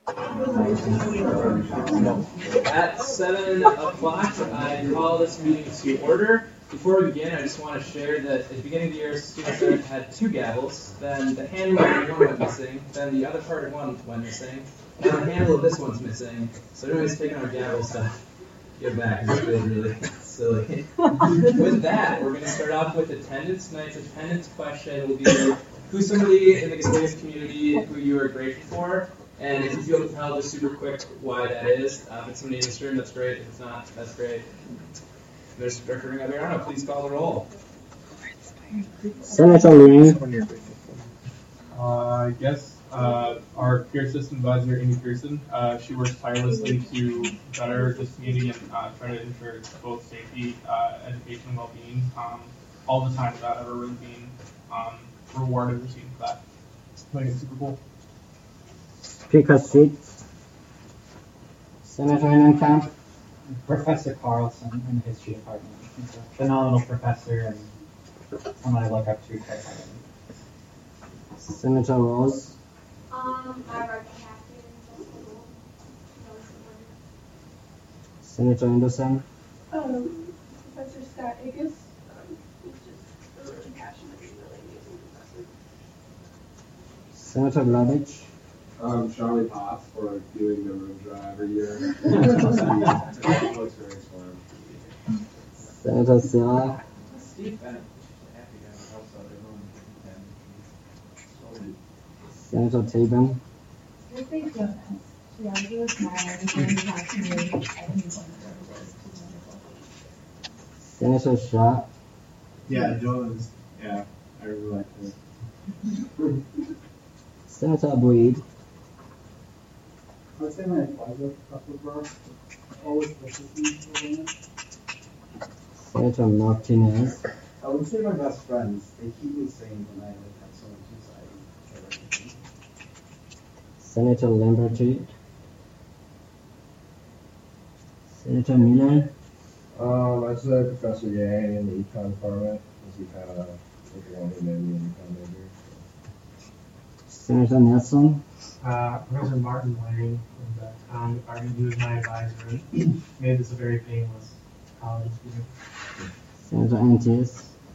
At 7 o'clock, I call this meeting to order. Before we begin, I just want to share that at the beginning of the year, Student Senate had 2 gavels, then the handle of one went missing, then the other part of one went missing, and the handle of this one's missing. So anybody's taking our gavel stuff, give back, because it feels really silly. With that, we're going to start off with attendance. Tonight's attendance question will be, who's somebody in the Gustavus community who you are grateful for? And if you feel compelled, just super quick why that is. If it's somebody in this room, that's great. If it's not, that's great. Mr. Director Gabriano, please call the roll. Senator Ling. I guess our peer system advisor, Amy Pearson, she works tirelessly to better this community and try to ensure both safety, education, and well-being all the time without ever really being rewarded or received for that. I think it's super cool. Speaker seat. Senator Innenkamp. Professor Carlson in the history department. He's a phenomenal professor and someone I look up to quite highly. Senator Rose. I wrote Catherine in school. Senator Anderson. Professor Scott Higgis. He's just a really passionate, really amazing professor. Senator Glavich. Charlie Potts for doing the room drive every year. It looks very fun. Senator Serra. Steve Bennett. Senator Taben. Ruthie Jonas. She always smiles and very passionate. I think one of her words is wonderful. Senator Shah. Yeah, Jones. Yeah, I really like her. Senator Boyd. I'd say my advisor, Professor Burke, always pushes me. Senator Martinez. I would say my best friends. They keep me sane when I have so much anxiety. Senator Lamberty. Senator Miller. I'd say Professor Yang in the econ department, because he kind of like the one who made me an econ major. Senator Nelson. Professor Martin Lang in the town department, he was my advisor and made this a very painless college year. Senator Antis.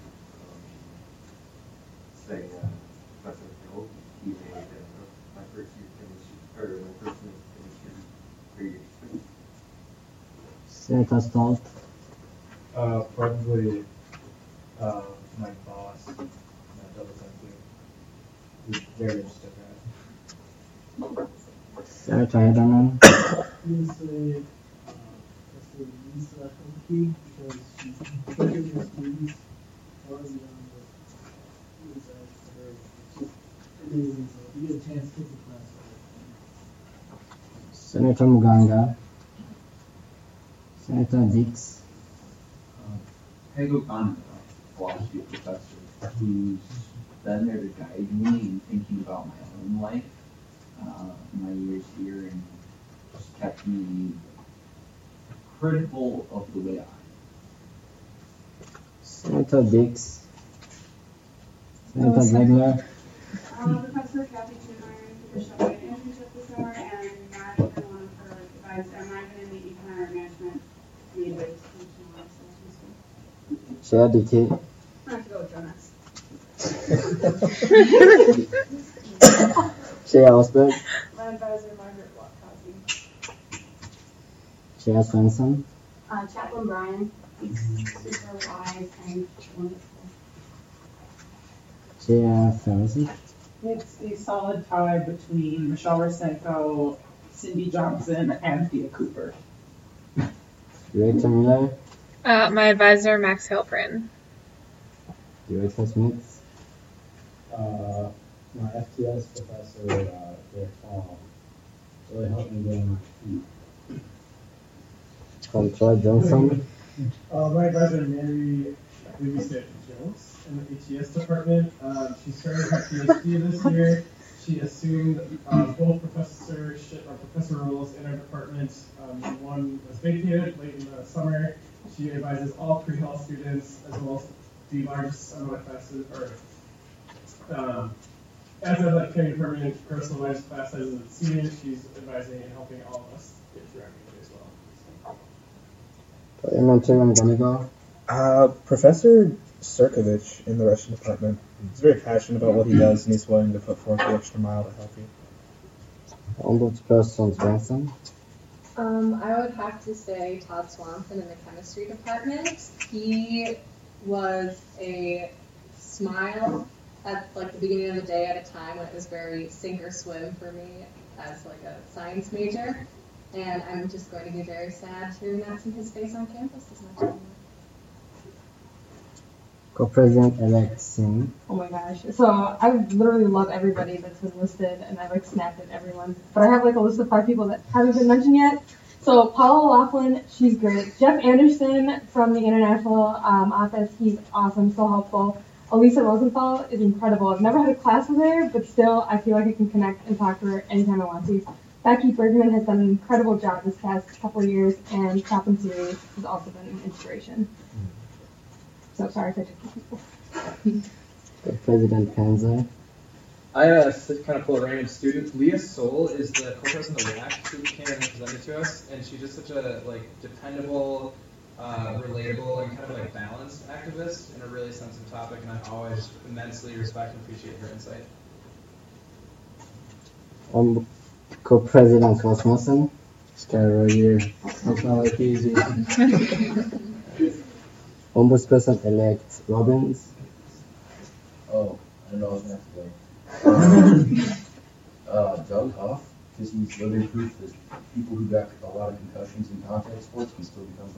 Say Professor Hill, he made my first year chemistry, or my first year chemistry pretty good. Senator Stolt. Probably my boss, double sensory. He's very interesting. Senator Hederman. I would say Professor Lisa Hunke, because she's working with students far beyond the results. Amazing. So if you get a chance, take the class. Senator Muganga. Senator Dix. Pego Kanda, philosophy professor, who's been there to guide me in thinking about my own life, my years here, and just kept me critical of the way I am. Senator Dix. Senator Ziegler. Professor Kathy Schumer, who showed my internship this summer, and not even one of her advice. I'm not even in the economic management midway teaching Chair Dickey. I have to go with Jonas. Chair Osberg. My advisor, Margaret Watt-Cosby. Chair Svensson. Chaplain Brian, he's super wise and wonderful. Chair Ferguson. It's a solid tie between Michelle Rosenko, Cindy Johnson, and Thea Cooper. Director Miller. My advisor, Max Hilprin. Director Smith. My FTS professor, Derek Hall, really helped me get on my feet. Control Johnson. My advisor, Mary Jones, in the HES department. She started her PhD this year. She assumed both professor roles in our department. One was vacated late in the summer. She advises all pre-health students, as well as the largest amount of classes, or as a like carrying permanent personal managed class sizes and seating, she's advising and helping all of us get through our meeting as well. Parliamentary, I'm gonna go. Professor Sirkovich in the Russian department. He's very passionate about what he does, and he's willing to put forth the extra mile to help you. Ombudsperson Swanson. I would have to say Todd Swanson in the chemistry department. He was a smile at like the beginning of the day at a time when it was very sink or swim for me as like a science major. And I'm just going to be very sad to not see his face on campus as much anymore. Co-President-elect Singh. Oh my gosh. So I literally love everybody that's been listed, and I like snapped at everyone. But I have like a list of 5 people that haven't been mentioned yet. So Paula Laughlin, she's great. Jeff Anderson from the international office, he's awesome, so helpful. Elisa Rosenthal is incredible. I've never had a class with her, but still I feel like I can connect and talk to her anytime I want to. Becky Bergman has done an incredible job this past couple of years, and Chaplain Series has also been an inspiration. So sorry if I took people. President Panzer. I kind of pull a random student. Leah Soul is the co-president of WAC who came and presented to us, and she's just such a dependable, relatable, and kind of balanced activist in a really sensitive topic, and I always immensely respect and appreciate her insight. Co-President Rasmussen. Skyro here. It's not like easy. Ombudsperson-elect Robbins. Oh, I don't know what I have to say. Doug Huff, because he's living proof that people who got a lot of concussions in contact sports can still become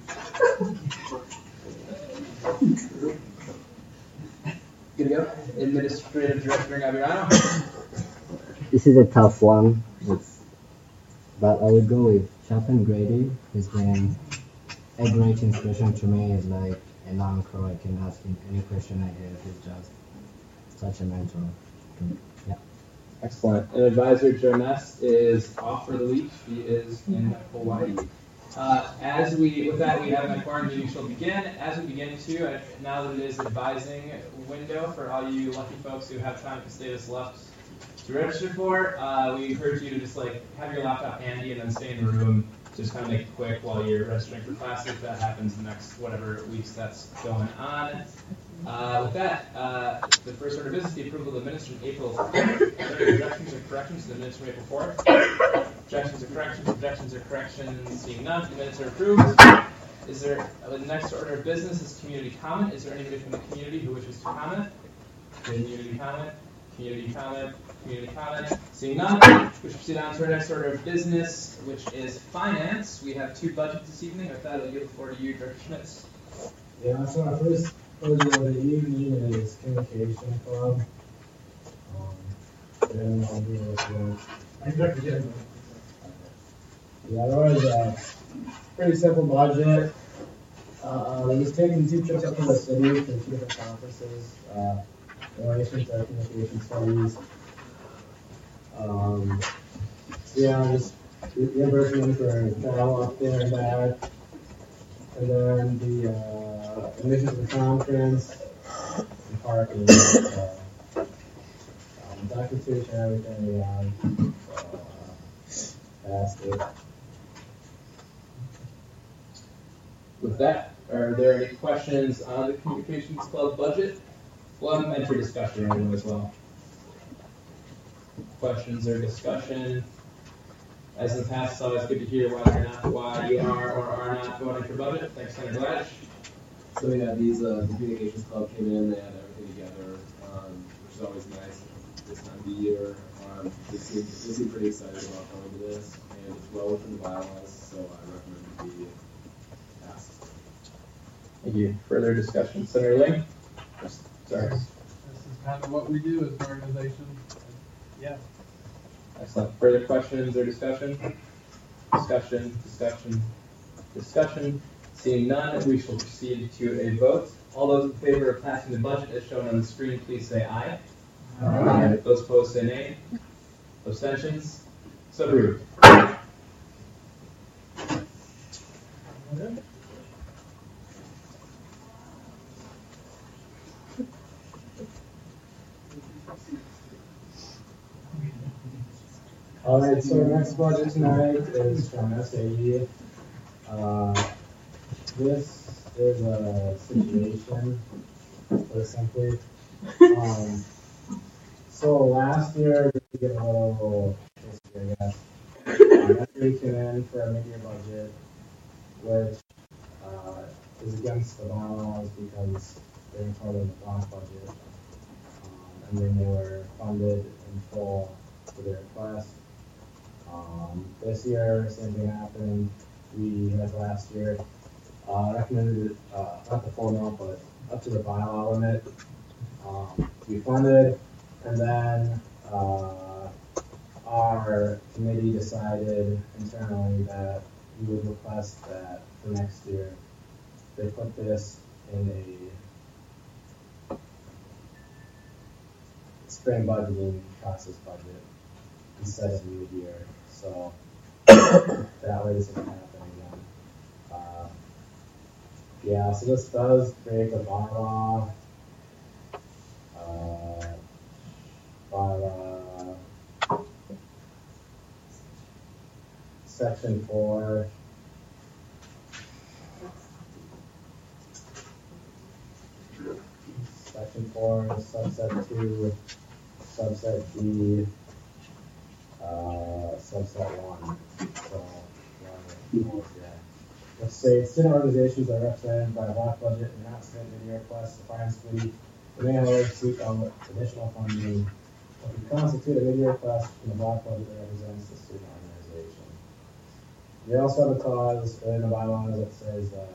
professors. Good to go. Administrative Director Gavirano. This is a tough one, but I would go with Chaplain Grady. He's been a great inspiration to me. He's like a long crow. I can ask him any question I have. He's just such a mentor. Yeah. Excellent. And Advisor Joe Ness is off for the week. She is in Hawaii. With that, we have an quorum meeting shall begin. As we begin to, now that it is advising window for all you lucky folks who have time to stay this left to register for, we encourage you to just have your laptop handy and then stay in the room. Just kind of make it quick while you're registering for classes. That happens the next whatever weeks that's going on. With that, the first order of business, the approval of the minutes from April 4th. Are there objections or corrections to the minutes from April 4th? Objections or corrections? Objections or corrections? Seeing none, the minutes are approved. Is there the next order of business is community comment? Is there anybody from the community who wishes to comment? Community comment. Community comment. Community comment. Seeing none, we should proceed on to our next order of business, which is finance. We have 2 budgets this evening. With that, I'll give the floor to you, Director Schmitz. Yeah, so our first order of the evening is Communication Club. Then I'll do it. Yeah, there was a pretty simple budget. We was taking 2 trips up to the city for 2 different conferences. Relation to communication studies. Just reimbursement for travel up there and back. And then the admission to the conference, and parking, documentation, everything, passed it. With that, are there any questions on the Communications Club budget? We'll have a mentor discussion on it as well. Questions or discussion? As in the past, it's always good to hear why you are or are not voting for budget. Thanks, Senator Gladys. So yeah, the Communications Club came in, they had everything together, which is always nice this time of the year. They seem pretty excited about going to this, and it's well within the bylaws, so I recommend it be passed. Thank you. Further discussion. Senator Ling? Sorry. This is kind of what we do as an organization. Yeah. Excellent. Further questions or discussion? Discussion. Seeing none, we shall proceed to a vote. All those in favor of passing the budget as shown on the screen, please say aye. Aye. Those opposed say nay. Abstentions? So approved. Alright, so our next budget tonight is from SAE. This is a situation, put simply. So last year, we did a little history, I guess. SAE came in for a mid-year budget, which is against the bylaws because they're part of the block budget. And then they were funded in full for their request. This year, same thing happened. We, as last year, recommended not the full amount, but up to the bylaw limit. We funded, and then our committee decided internally that we would request that for next year they put this in a spring budgeting process budget instead of mid-year. So that way this doesn't happen again. Yeah, so this does create the bylaw. Section 4. Section 4, subset 2, subset D, subset 1. So, yeah. Let's say student organizations are represented by a block budget and not submit any requests to finance committee. They may however seek out additional funding. If you constitute a mid-year request from the block budget that represents the student organization. We also have a clause in the bylaws that says that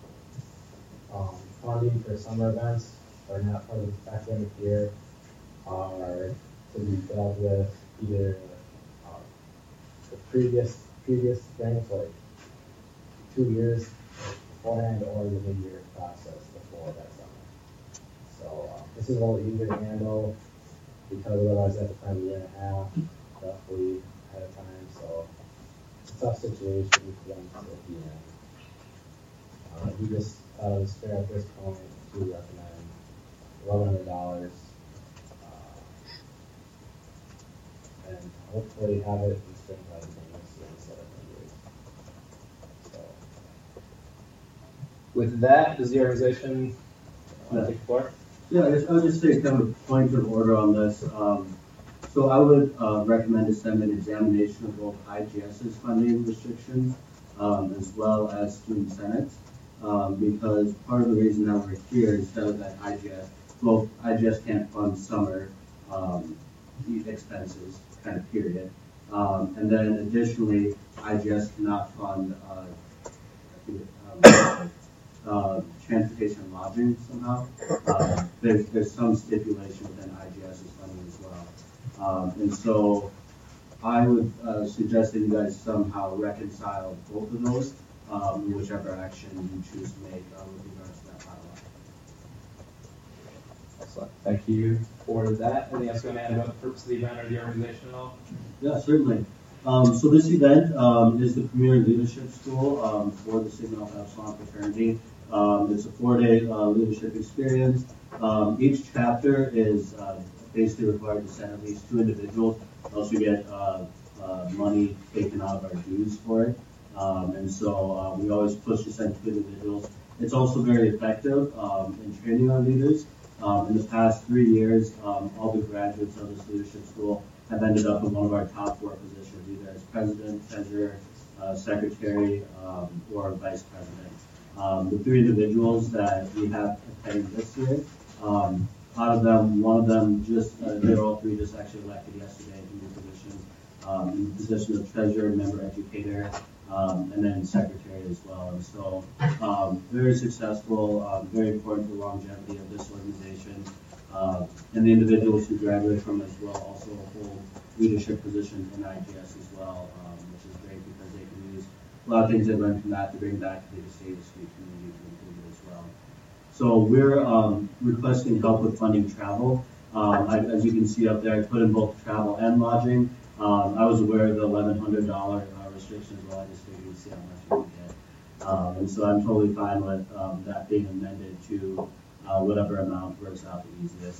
funding for summer events are not part of the academic year are to be dealt with either the previous spring, so like 2 years beforehand, or the mid-year process before that summer. So this is a little easier to handle because otherwise you have to plan a year and a half roughly ahead of time. So it's a tough situation for them to be in. We just thought it was fair at this point to recommend $1,100 and hopefully have it in spring budgeting next year instead of mid-year. So with that, does the organization want to take the floor? Yeah, I'll just say kind of a point of order on this. So I would recommend to send an examination of both IGS's funding restrictions as well as student senates, because part of the reason that we're here instead of that IGS can't fund summer expenses, kind of period. And then additionally, IGS cannot fund transportation and lodging somehow. There's some stipulation within IGS's funding as well. And so I would suggest that you guys somehow reconcile both of those, whichever action you choose to make with regards to that bylaw. Excellent. Thank you for that. Anything else you want to add about the purpose of the event or the organization at all? Yeah, certainly. So this event is the Premier Leadership School for the Sigma Alpha Epsilon fraternity. It's a 4-day leadership experience. Each chapter is basically required to send at least 2 individuals. Else we get money taken out of our dues for it. And so we always push to send 2 individuals. It's also very effective in training our leaders. In the past 3 years, all the graduates of this leadership school have ended up in one of our top 4 positions, either as president, treasurer, secretary, or vice president. The 3 individuals that we have attending this year, out of them, one of them they were all 3 just actually elected yesterday in new positions. In the position of treasurer, member educator, and then secretary as well. And so very successful, very important for the longevity of this organization. And the individuals who graduate from it as well also hold leadership positions in IGS as well, which is great because they can use a lot of things they learned from that to bring back to the state street community to improve it as well. So we're requesting help with funding travel. As you can see up there, I put in both travel and lodging. I was aware of the $1,100 restrictions, well, I just figured we'd see how much we could get. And so I'm totally fine with that being amended to whatever amount works out the easiest.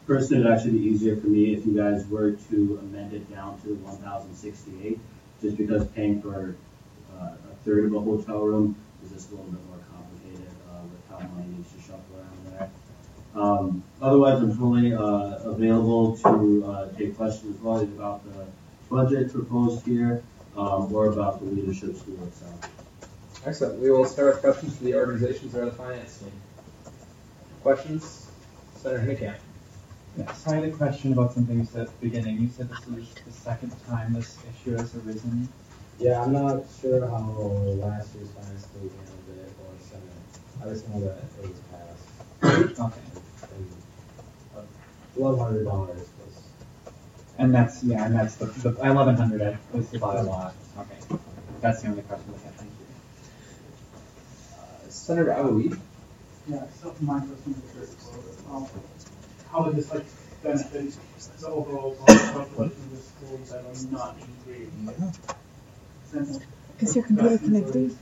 Personally, it'd actually be easier for me if you guys were to amend it down to 1,068, just because paying for a third of a hotel room is just a little bit more complicated with how money needs to shuffle around there. Otherwise, I'm totally available to take questions as well about the budget proposed here or about the leadership school itself. Excellent. We will start with questions for the organizations or the finance team. Questions? Senator Hinnekamp. Yes, I had a question about something you said at the beginning. You said this is the second time this issue has arisen. Yeah, I'm not sure how last year's finance committee handled it or Senate. I just know that it was passed. Okay. And $1,100 was. And that's the 1,100 was the bylaw. Okay, that's the only question I have. Thank you. Senator Aoui. Yeah, so my question is how would this benefit the overall population of the schools that are not in grade? Is your computer connected?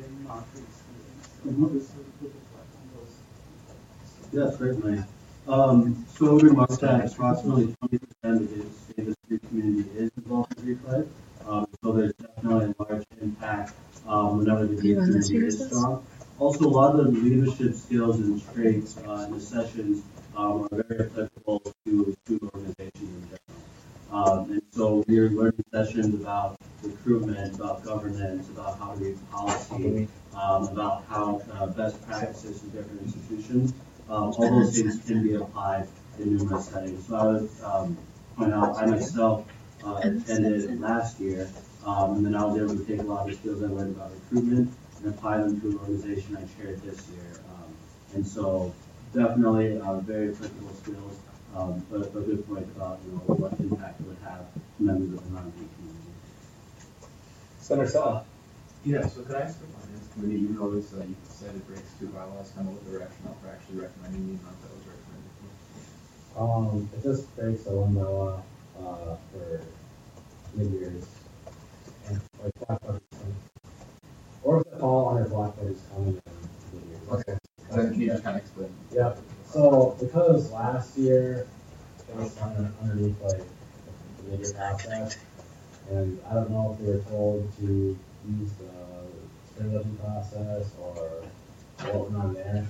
Yeah, certainly. So we remarked that approximately 20% of the Davis Street community is involved in Greek life. So there's definitely a large impact whenever the Greek community is strong. Also, a lot of the leadership skills and traits in the sessions are very applicable to student organizations in general. And so we're learning sessions about recruitment, about governance, about how to read policy, about how best practices in different institutions. All those things can be applied in numerous settings. So I would point out, I myself attended last year, and then I was able to take a lot of the skills I learned about recruitment and apply them to an organization I chaired this year. And so definitely very applicable skills, but a good point about what impact it would have to members of the non-Greek community. Senator Salah. Yeah, so could I ask the finance committee, you noticed that you said it breaks two bylaws, kind of what the rationale for actually recommending the amount that was recommended? It just breaks the one bylaw for mid-years and like black budgets. Or if it's all under black budgets coming in mid-years. Okay. Then can you just kind of explain? Yep. So because last year it was underneath like the mid-year process, and I don't know if we were told to use the spring budget process or what went on there.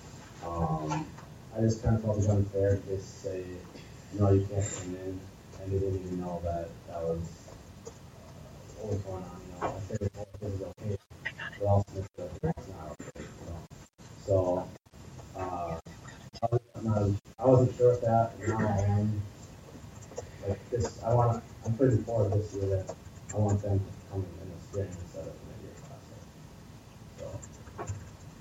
I just kind of felt it was unfair to just say, no, you can't come in, and they didn't even know that was what was going on. I figured this is okay, but also it's not okay. So I wasn't sure of that, and now I am. Like this, I'm pretty forward this year that I want them to come in the spring instead of the mid-year process.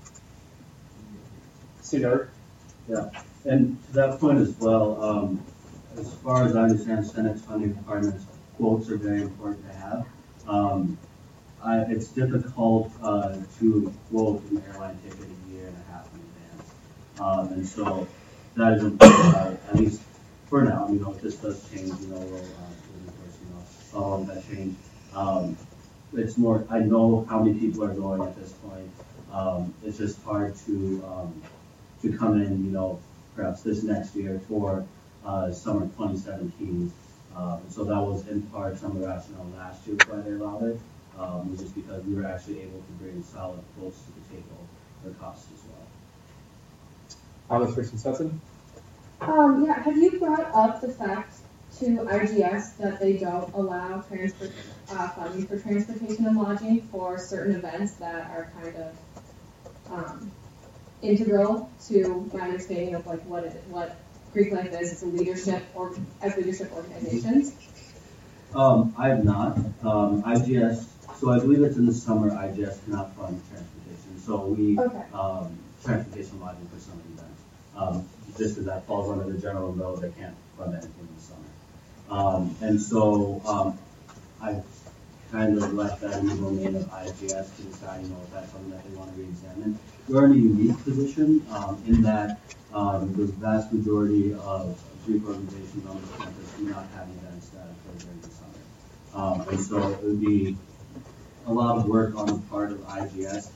So. Cedar. Yeah, and to that point as well, as far as I understand, Senate's funding department's quotes are very important to have. It's difficult to quote an airline ticket a year and a half in advance, and so that is important, at least for now. If this does change, we'll follow that change. It's more, I know how many people are going at this point. It's just hard to come in, perhaps this next year for summer 2017. So that was in part some of the rationale last year why they allowed it, was just because we were actually able to bring solid quotes to the table for costs as well. Ms. Richardson? Yeah, have you brought up the fact to IGS that they don't allow funding for transportation and lodging for certain events that are kind of integral to my understanding of what Greek life is as leadership organizations? I have not. IGS, so I believe it's in the summer, IGS cannot fund transportation. So we, transportation lodging for some events. Just because that falls under the general umbrella, they can't fund anything in the summer. And so I've kind of left that in the domain of IGS to decide, if that's something that they want to re-examine. We're in a unique position in that the vast majority of Greek organizations on this campus do not have events that occur during the summer. And so it would be a lot of work on the part of IGS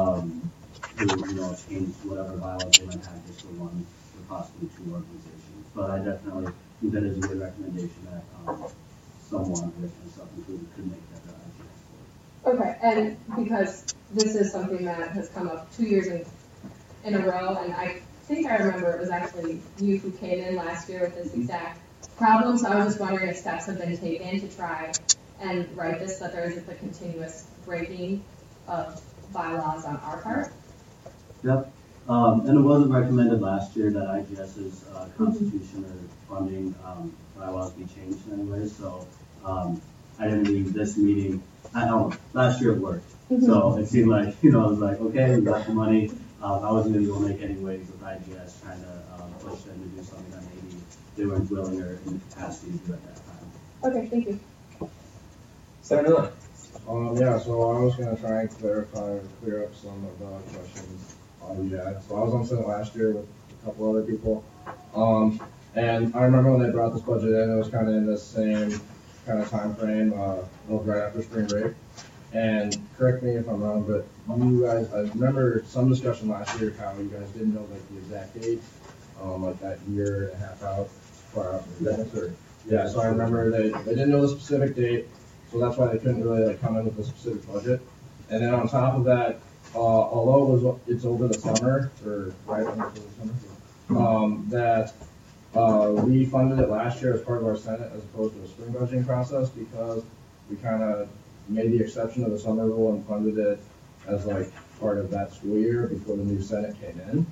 to change whatever bylaws they might have just for one or possibly two organizations. but I definitely think that is a good recommendation that someone, with myself included, could make that IGS. Okay, and because this is something that has come up 2 years in a row, and I think I remember it was actually you who came in last year with this exact problem, so I was just wondering if steps have been taken to try and write this, so that there isn't the continuous breaking of bylaws on our part. Yep, and it wasn't recommended last year that IGS's constitution or funding bylaws be changed in any way, so I didn't leave this meeting at home. Last year it worked, so it seemed like, I was like, okay, we got the money. I wasn't going to go make any waves with IGS trying to push them to do something that maybe they weren't willing or in the capacity to do at that time. Okay, thank you. Senator Miller. Yeah, so I was going to try and clarify or clear up some of the questions you had. So I was on Senate last year with a couple other people. And I remember when they brought this budget in, it was kind of in the same kind of time frame, right after spring break. And correct me if I'm wrong, but you guys, I remember some discussion last year how you guys didn't know like the exact date, like that year and a half out far out. Yeah, so I remember they didn't know the specific date, so that's why they couldn't really like come in with a specific budget. And then on top of that, although it's over the summer or right over the summer, that we funded it last year as part of our Senate as opposed to a spring budgeting process because we kind of made the exception of the summer rule and funded it as like part of that school year before the new Senate came in.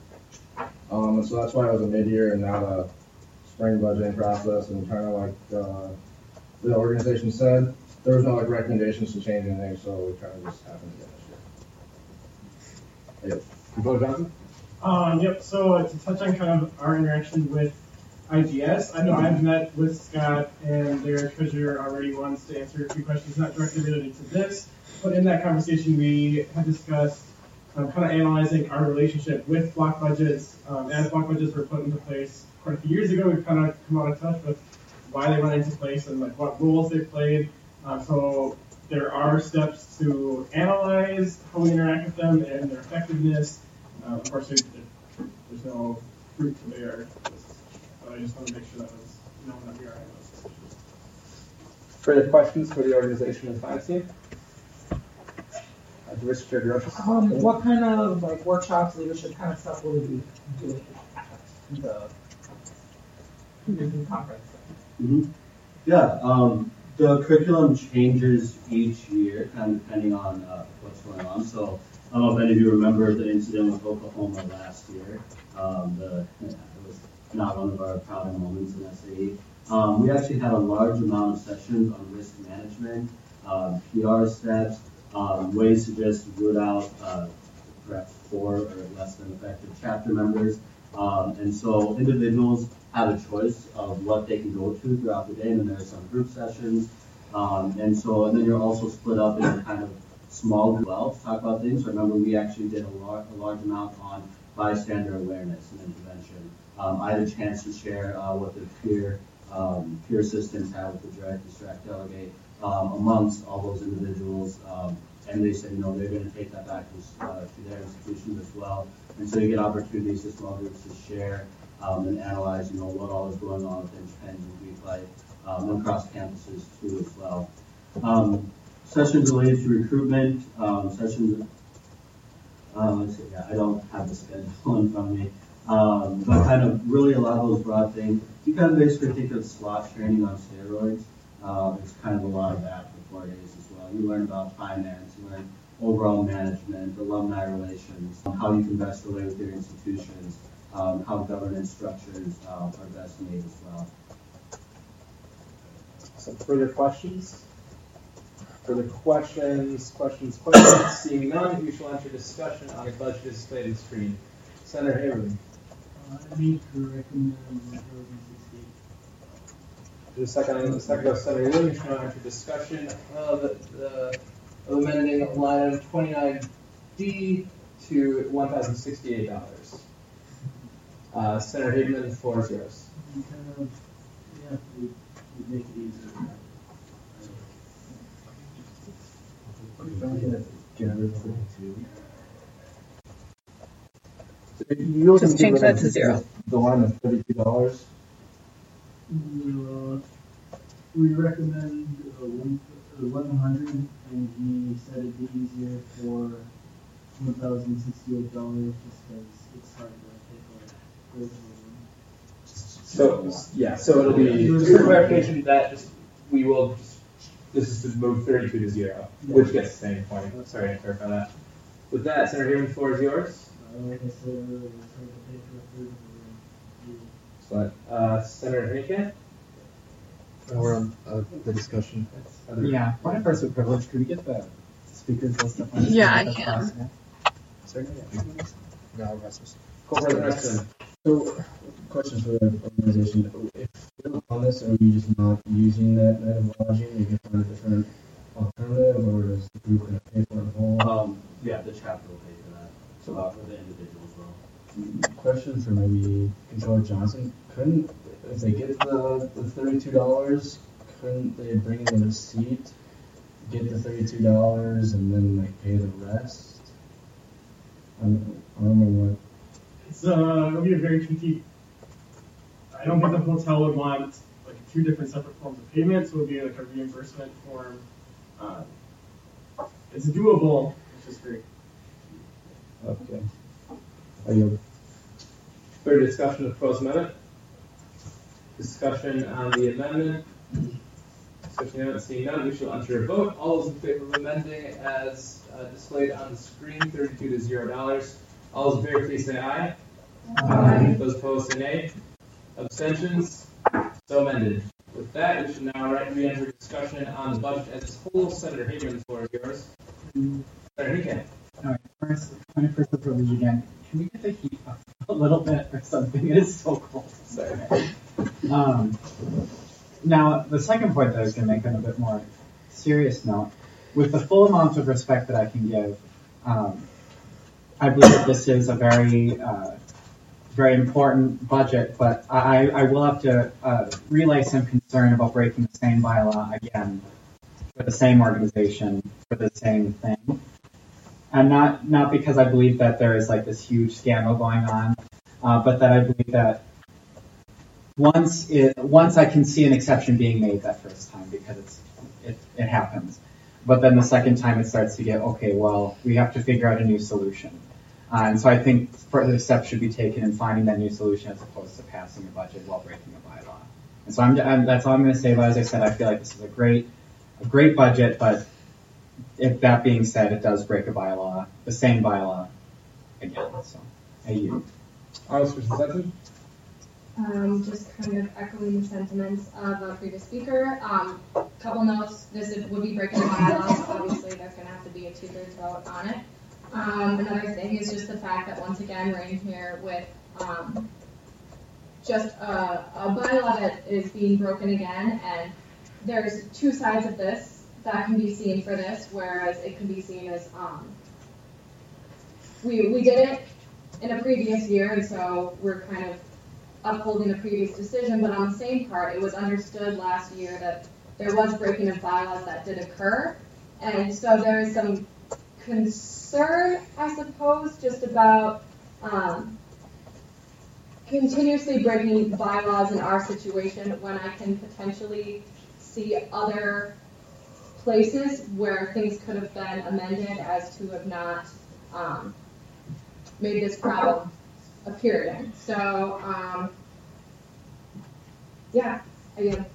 And so that's why it was a mid-year and not a spring budgeting process, and kind of like the organization said, there was no like recommendations to change anything, so we kind of just happened to get this year. Yep. Bo Johnson? Yep, so to touch on kind of our interaction with IGS, I know I've met with Scott and their treasurer already once to answer a few questions not directly related to this, but in that conversation we had discussed kind of analyzing our relationship with block budgets. As block budgets were put into place quite a few years ago, we've kind of come out of touch with why they went into place and like what roles they played. So there are steps to analyze how we interact with them and their effectiveness. Of course, there's no fruit to bear, but I just want to make sure that was known that we are having those decisions. Further questions for the organization and finance team? Richard Gross. What kind of like workshops, leadership kind of stuff will we be doing at the conference? Yeah, the curriculum changes each year, kind of depending on what's going on. So I don't know if any of you remember the incident with Oklahoma last year. It was not one of our proudest moments in SAE. We actually had a large amount of sessions on risk management, PR steps, ways to just root out perhaps poor or less than effective chapter members. And so individuals have a choice of what they can go to throughout the day, and then there are some group sessions. And then you're also split up in kind of small group well to talk about things. So remember, we actually did a large amount on bystander awareness and intervention. I had a chance to share what the peer assistants had with the direct distract delegate amongst all those individuals. And they said, they're going to take that back to their institutions as well. And so you get opportunities to small groups to share and analyze, what all is going on within Penn and Greek life, and across campuses too as well. Sessions related to recruitment, sessions. Let's see, I don't have the schedule in front of me, but kind of really a lot of those broad things. You kind of basically think of SWAT training on steroids. It's kind of a lot of that for 4 days as well. You learn about finance, you learn overall management, alumni relations, how you can best relate with your institutions, how governance structures are best made as well. Some further questions? Further questions? Seeing none, we shall enter discussion on the budget displayed on the screen. Senator Haberman. I need to recommend 1,068. The second of Senator Williams shall enter discussion of amending line item 29D to $1,068. Senator Haberman, the floor is yours. Yeah, we make it easier. You Just change that to 0. The line of $32 We recommend 1,100, and he said it'd be easier for $1,068 just because it's hard to pick So it'll be, for clarification, that we will this is to move 32 to 0, which gets the same point. Sorry to clarify that. With that, Senator Hammond, the floor is yours. like I said earlier, it's hard to pay for a third of the Senator Henrique? We're on the discussion. Yeah, point of personal privilege. Could we get the speakers list up on the Yeah, screen I if can. that's possible? No, Rasmus. Co-President Preston. So, question for the organization. If you're on this, are you just not using that night of lodging? You can find a different alternative, or is the group going to pay for it whole? Yeah, the chapter will pay for that. So for the individual as well. Question for maybe Controller Johnson. Couldn't, if they get the $32, couldn't they bring in the receipt, get the $32, and then like pay the rest? I don't remember what. It'll be a very tricky. I don't think the hotel would want like two different separate forms of payment, so it would be like a reimbursement form. It's doable. It's just very. Okay. I yield. Further discussion of the proposed amendment? Discussion on the amendment? Discussion seeing none, we shall enter a vote. All those in favor of amending as displayed on the screen, 32 to $0. All those in favor, please say aye. Aye. Those opposed, say nay. Abstentions? So amended. With that, we shall now re-enter discussion on the budget as a whole. Senator Haberman, the floor is yours. Senator Henrique. All right, first, point of personal privilege again. Can we get the heat up a little bit or something? It is so cold. Sorry. Now, the second point that I was going to make on a bit more serious note, with the full amount of respect that I can give, I believe that this is a very, very important budget, but I will have to relay some concern about breaking the same bylaw again for the same organization, for the same thing. And not because I believe that there is like this huge scandal going on, but that I believe that once I can see an exception being made that first time because it happens, but then the second time it starts to get okay. Well, we have to figure out a new solution, and so I think further steps should be taken in finding that new solution as opposed to passing a budget while breaking a bylaw. And so that's all I'm going to say. But as I said, I feel like this is a great budget, but if that being said, it does break a bylaw, the same bylaw again. So, you. Just kind of echoing the sentiments of a previous speaker. Couple notes, this would be breaking the bylaws. Obviously, there's going to have to be a 2/3 vote on it. Another thing is just the fact that once again, we're in here with just a bylaw that is being broken again, and there's two sides of this that can be seen for this, whereas it can be seen as we did it in a previous year, and so we're kind of upholding a previous decision, but on the same part, it was understood last year that there was breaking of bylaws that did occur, and so there is some concern, I suppose, just about continuously breaking bylaws in our situation when I can potentially see other places where things could have been amended as to have not made this problem appear again. So, yeah, again.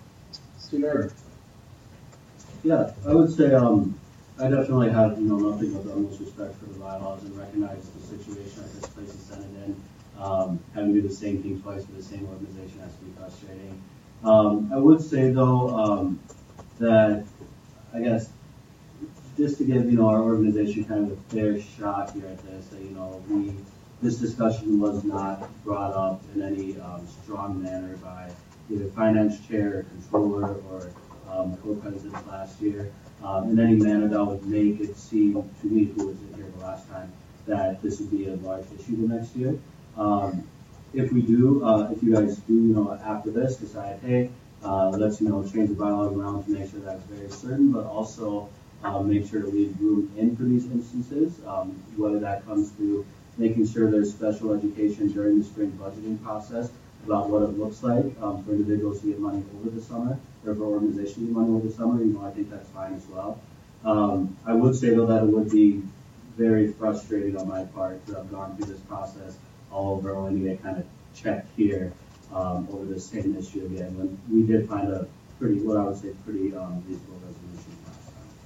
Yeah, I would say I definitely have nothing but the utmost respect for the bylaws and recognize the situation that this place is sent in. Having to do the same thing twice for the same organization has to be frustrating. I would say though that I guess just to give our organization kind of a fair shot here at this, that this discussion was not brought up in any strong manner by either finance chair, or controller, or co-presidents last year, in any manner that would make it seem to me, who was here the last time, that this would be a large issue the next year. If we do, if you guys do, after this, decide, hey, let's change the bylaws around to make sure that's very certain, but also make sure to leave room in for these instances, whether that comes through making sure there's special education during the spring budgeting process about what it looks like for individuals to get money over the summer, or for organizations to get money over the summer. I think that's fine as well. I would say though that it would be very frustrating on my part to have gone through this process all over only to get kind of checked here over the same issue again, when we did find a pretty, what I would say, pretty reasonable resolution last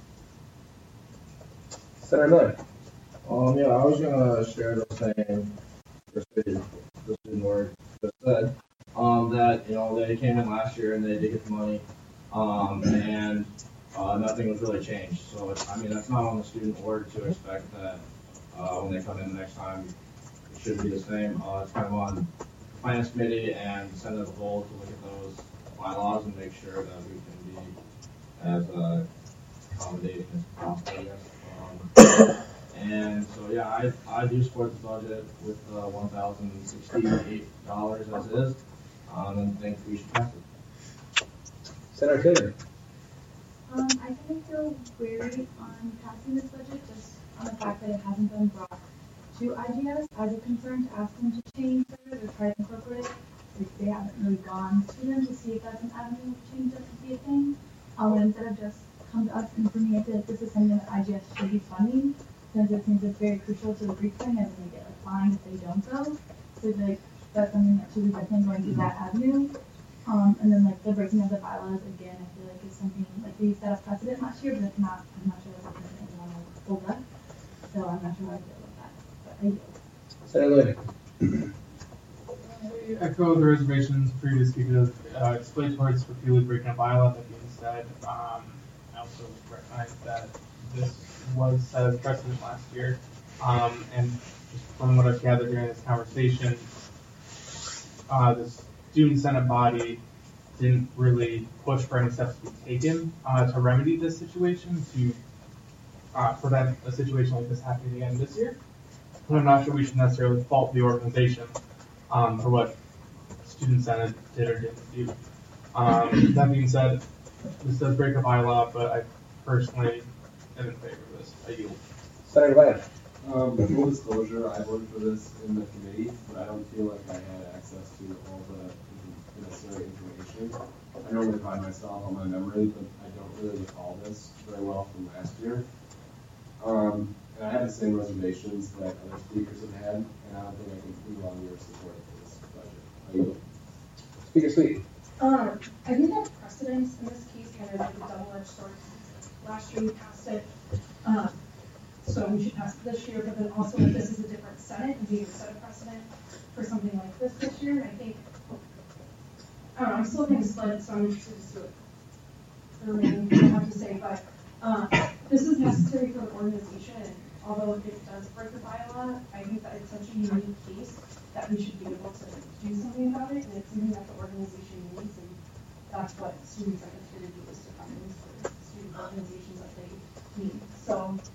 time. Senator Miller. Yeah, I was gonna share the same perspective the student board just said. That they came in last year and they did get the money, and nothing was really changed. So that's not on the student board to expect that when they come in the next time it should be the same. It's kind of on the finance committee and Senate as a whole to look at those bylaws and make sure that we can be as accommodating as possible, I guess. And so I do support the budget with $1,068 as is, and think we should pass it. Senator Taylor. I kind of feel wary on passing this budget just on the fact that it hasn't been brought to IGS as a concern to ask them to change theirs or try to incorporate it. Like they haven't really gone to them to see if that's an avenue of change that could be a thing. Instead of just come to us, and for me, I feel like this is something that IGS should be funding, since it seems it's very crucial to the Greek thing, and they get fined if they don't go. So that's something that should be definitely going through that avenue. And then the breaking of the bylaws again, I feel like is something we set a precedent last year, but I'm not sure that's something that we want to hold up. So I'm not sure how I feel about that. But I do. Senator Lloyd. I echo the reservations previous speakers displayed towards repeatedly breaking a bylaw. That being said, I also recognize that this was set as precedent last year, and just from what I've gathered during this conversation, the student senate body didn't really push for any steps to be taken to remedy this situation, to prevent a situation like this happening again this year. And I'm not sure we should necessarily fault the organization for what student senate did or didn't do. That being said, this does break a bylaw, but I personally am in favor of this. I yield. Senator Blanche. Full disclosure, I voted for this in the committee, but I don't feel like I had access to all the necessary information. I normally pride myself on my memory, but I don't really recall this very well from last year. And I have the same reservations that other speakers have had, and I don't think I can prove on your support for this budget. I yield. Speaker Sweet. I think that precedence in this case kind of like a double-edged sword. Last year we passed it, so we should pass it this year, but then also if this is a different Senate, and we would set a precedent for something like this year, and I think, I don't know, I'm still looking at sled, so I'm interested to see what the remaining people have to say, but this is necessary for the organization, and although it does break the bylaw, I think that it's such a unique case that we should be able to do something about it, and it's something that the organization needs, and that's what student secretary do is to fund these for student organizations that they need. So,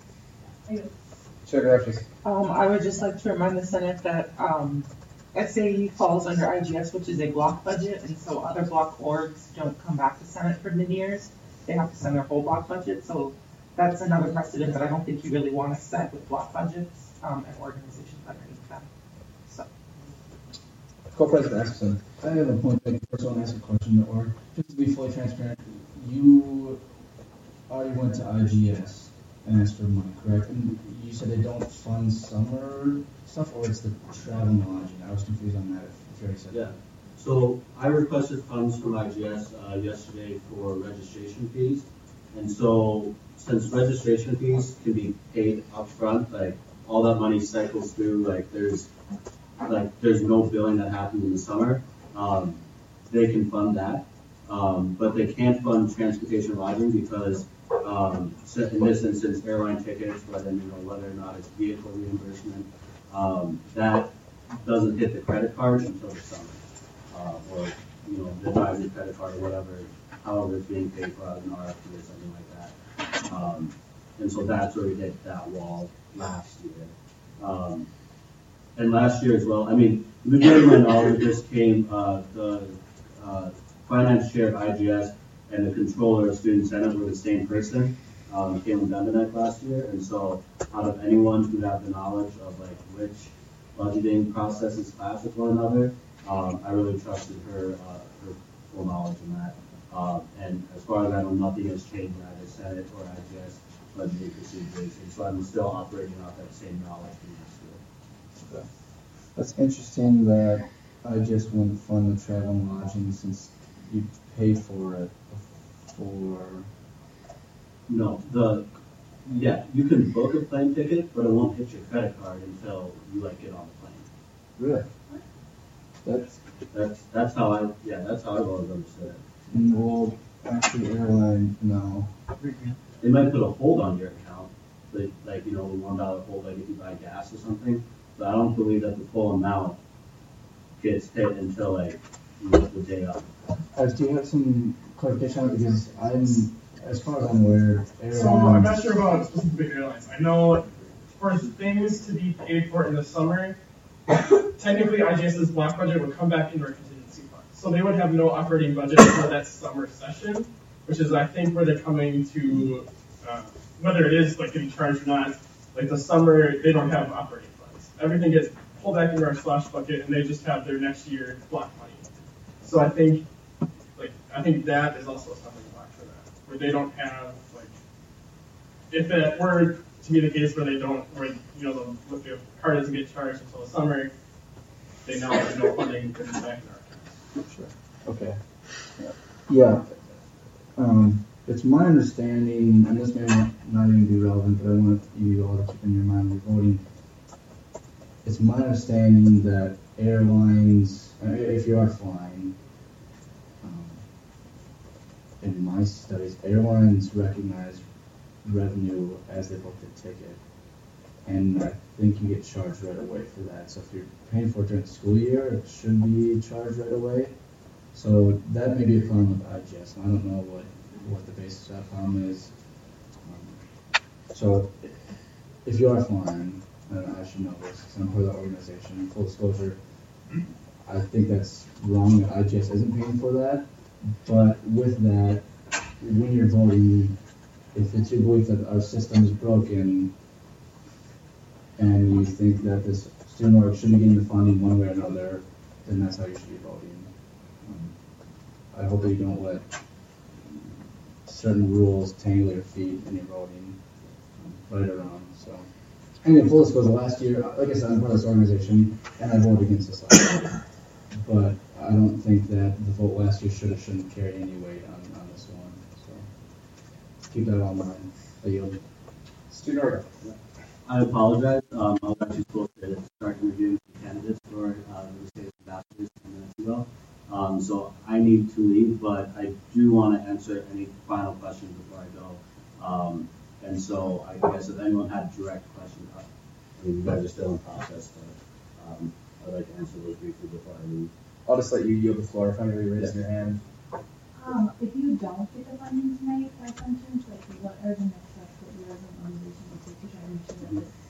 I would just like to remind the Senate that SAE falls under IGS, which is a block budget, and so other block orgs don't come back to Senate for mid-years. They have to send their whole block budget, so that's another precedent that I don't think you really want to set with block budgets and organizations underneath them. So. Co-President Atkinson. I have a point. First, I want to ask a question, or just to be fully transparent, you already went to IGS and asked for money, correct? And you said they don't fund summer stuff, or it's the travel and lodging. I was confused on that. If you already said that. So I requested funds from IGS yesterday for registration fees, and so since registration fees can be paid upfront, like all that money cycles through, there's no billing that happens in the summer. They can fund that, but they can't fund transportation and lodging because in this instance, airline tickets, whether or not it's vehicle reimbursement, that doesn't hit the credit card until the summer, or the advisory credit card or whatever, however it's being paid for out of an RFP or something like that. And so that's where we hit that wall last year. And last year as well, I mean, the majority of my knowledge just came, the finance chair of IGS and the controller of Student Senate were the same person, Caitlin Benvenek last year. And so out of anyone who had the knowledge of which budgeting processes clash with one another, I really trusted her full knowledge in that. And as far as I know, nothing has changed in either Senate or IGS budgeting procedures, and so I'm still operating off that same knowledge from last year. Okay. That's interesting that I just wouldn't fund the travel and lodging since you pay for it before. No, yeah, you can book a plane ticket, but it won't hit your credit card until you get on the plane. Really? That's how I've always understood it. Well, actually, airline, no. They might put a hold on your account, like the $1 hold, like if you buy gas or something. But I don't believe that the full amount gets hit until the day of. Do you have some clarification on it? Because as far as I'm aware, airlines. So I'm not sure about specific airlines. I know for things to be paid for in the summer, technically IGS's block budget would come back into our contingency fund. So they would have no operating budget for that summer session, which is I think where they're coming to, whether it is getting charged or not, the summer they don't have operating funds. Everything gets pulled back into our slush bucket and they just have their next year block money. So I think that is also a stumbling block for that, where they don't have if it were to be the case where they don't, where the card doesn't get charged until the summer, they now have no funding to come back in our accounts. Sure. Okay. Yeah. It's my understanding, and this may not even be relevant, but I want you all to keep in your mind when you're voting. It's my understanding that airlines, if you are flying, in my studies, airlines recognize revenue as they book the ticket. And I think you get charged right away for that. So if you're paying for it during the school year, it should be charged right away. So that may be a problem with IGS. I don't know what the basis of that problem is. So if you are flying, and I should know this because I'm part of the organization, full disclosure, I think that's wrong that IGS isn't paying for that. But with that, when you're voting, if it's your belief that our system is broken and you think that this student org should be getting the funding one way or another, then that's how you should be voting. I hope that you don't let certain rules tangle your feet in your voting, right or wrong. So, anyway, full disclosure, last year, like I said, I'm part of this organization and I voted against this last year. But I don't think that the vote last year shouldn't carry any weight on this one. So keep that all in mind. I yield. Student order. I apologize. I was actually supposed to start reviewing the candidates for the state ambassadors 10 minutes ago. So I need to leave, but I do want to answer any final questions before I go. And so I guess if anyone had direct questions, you guys are still in process, but I'd like to answer those briefly before I leave. I'll just let you yield the floor if anybody raises your hand. If you don't get the funding tonight, by functions, what are the next steps that you as an organization will take to try to make sure that this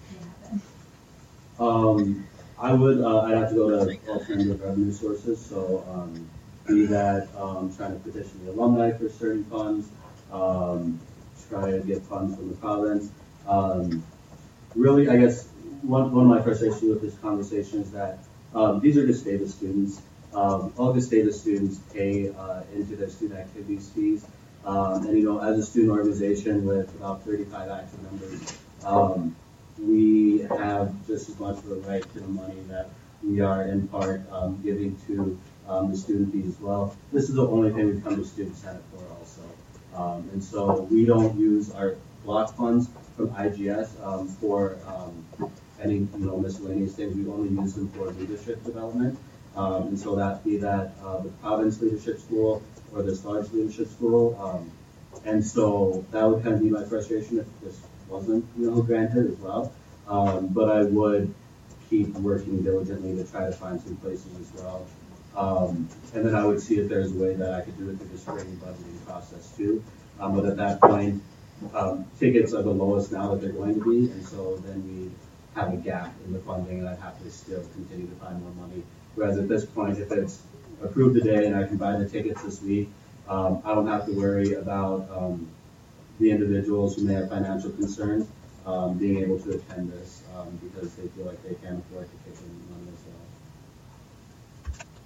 can happen? I would, I'd have to go to alternative revenue sources, so be that trying to petition the alumni for certain funds, try to get funds from the province. Really, I guess one of my frustrations with this conversation is that these are Gustavus students. All Gustavus students pay into their student activities fees. And, as a student organization with about 35 active members, we have just as much of a right to the money that we are in part giving to the student fees as well. This is the only thing we come to Student Senate for also. And so we don't use our block funds from IGS for any miscellaneous things. We only use them for leadership development. And so that be that the Province Leadership School or the Stars Leadership School. And so that would kind of be my frustration if this wasn't, granted as well. But I would keep working diligently to try to find some places as well. And then I would see if there's a way that I could do it through the spring budgeting process too. But at that point, tickets are the lowest now that they're going to be, and so then we have a gap in the funding, and I'd have to still continue to find more money. Whereas at this point, if it's approved today and I can buy the tickets this week, I don't have to worry about the individuals who may have financial concerns being able to attend this because they feel like they can't afford to kick in money as well.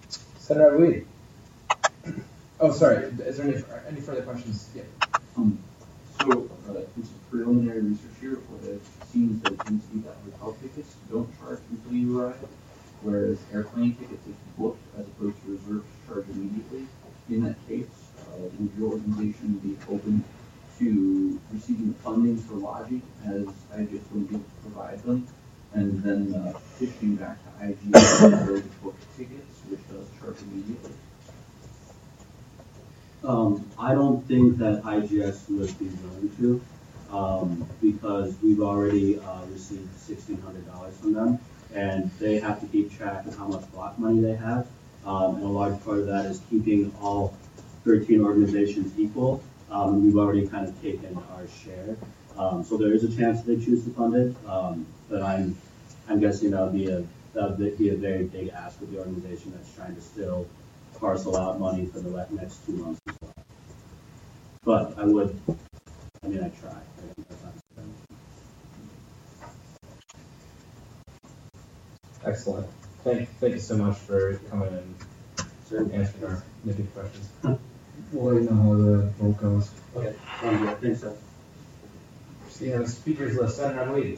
Senator Abouidi. Oh, sorry. Is there any further questions? Yeah. So it's a preliminary research here, but it seems that GT hotel tickets don't charge until you arrive, whereas airplane tickets, if booked as opposed to reserved, charge immediately. In that case, would your organization be open to receiving funding for lodging as IGS wouldn't be able to provide them, and then pitching back to IGS for those booked tickets, which does charge immediately? I don't think that IGS would be willing to, because we've already received $1,600 from them, and they have to keep track of how much block money they have, and a large part of that is keeping all 13 organizations equal. We've already kind of taken our share, so there is a chance they choose to fund it, but I'm guessing that would be a very big ask of the organization that's trying to still parcel out money for the next 2 months as well. But I'd try. Excellent. Thank you so much for coming and answering our nitty questions. We'll let you know how the vote goes. Okay. I think so. See on the speakers list, Senator Abouidi.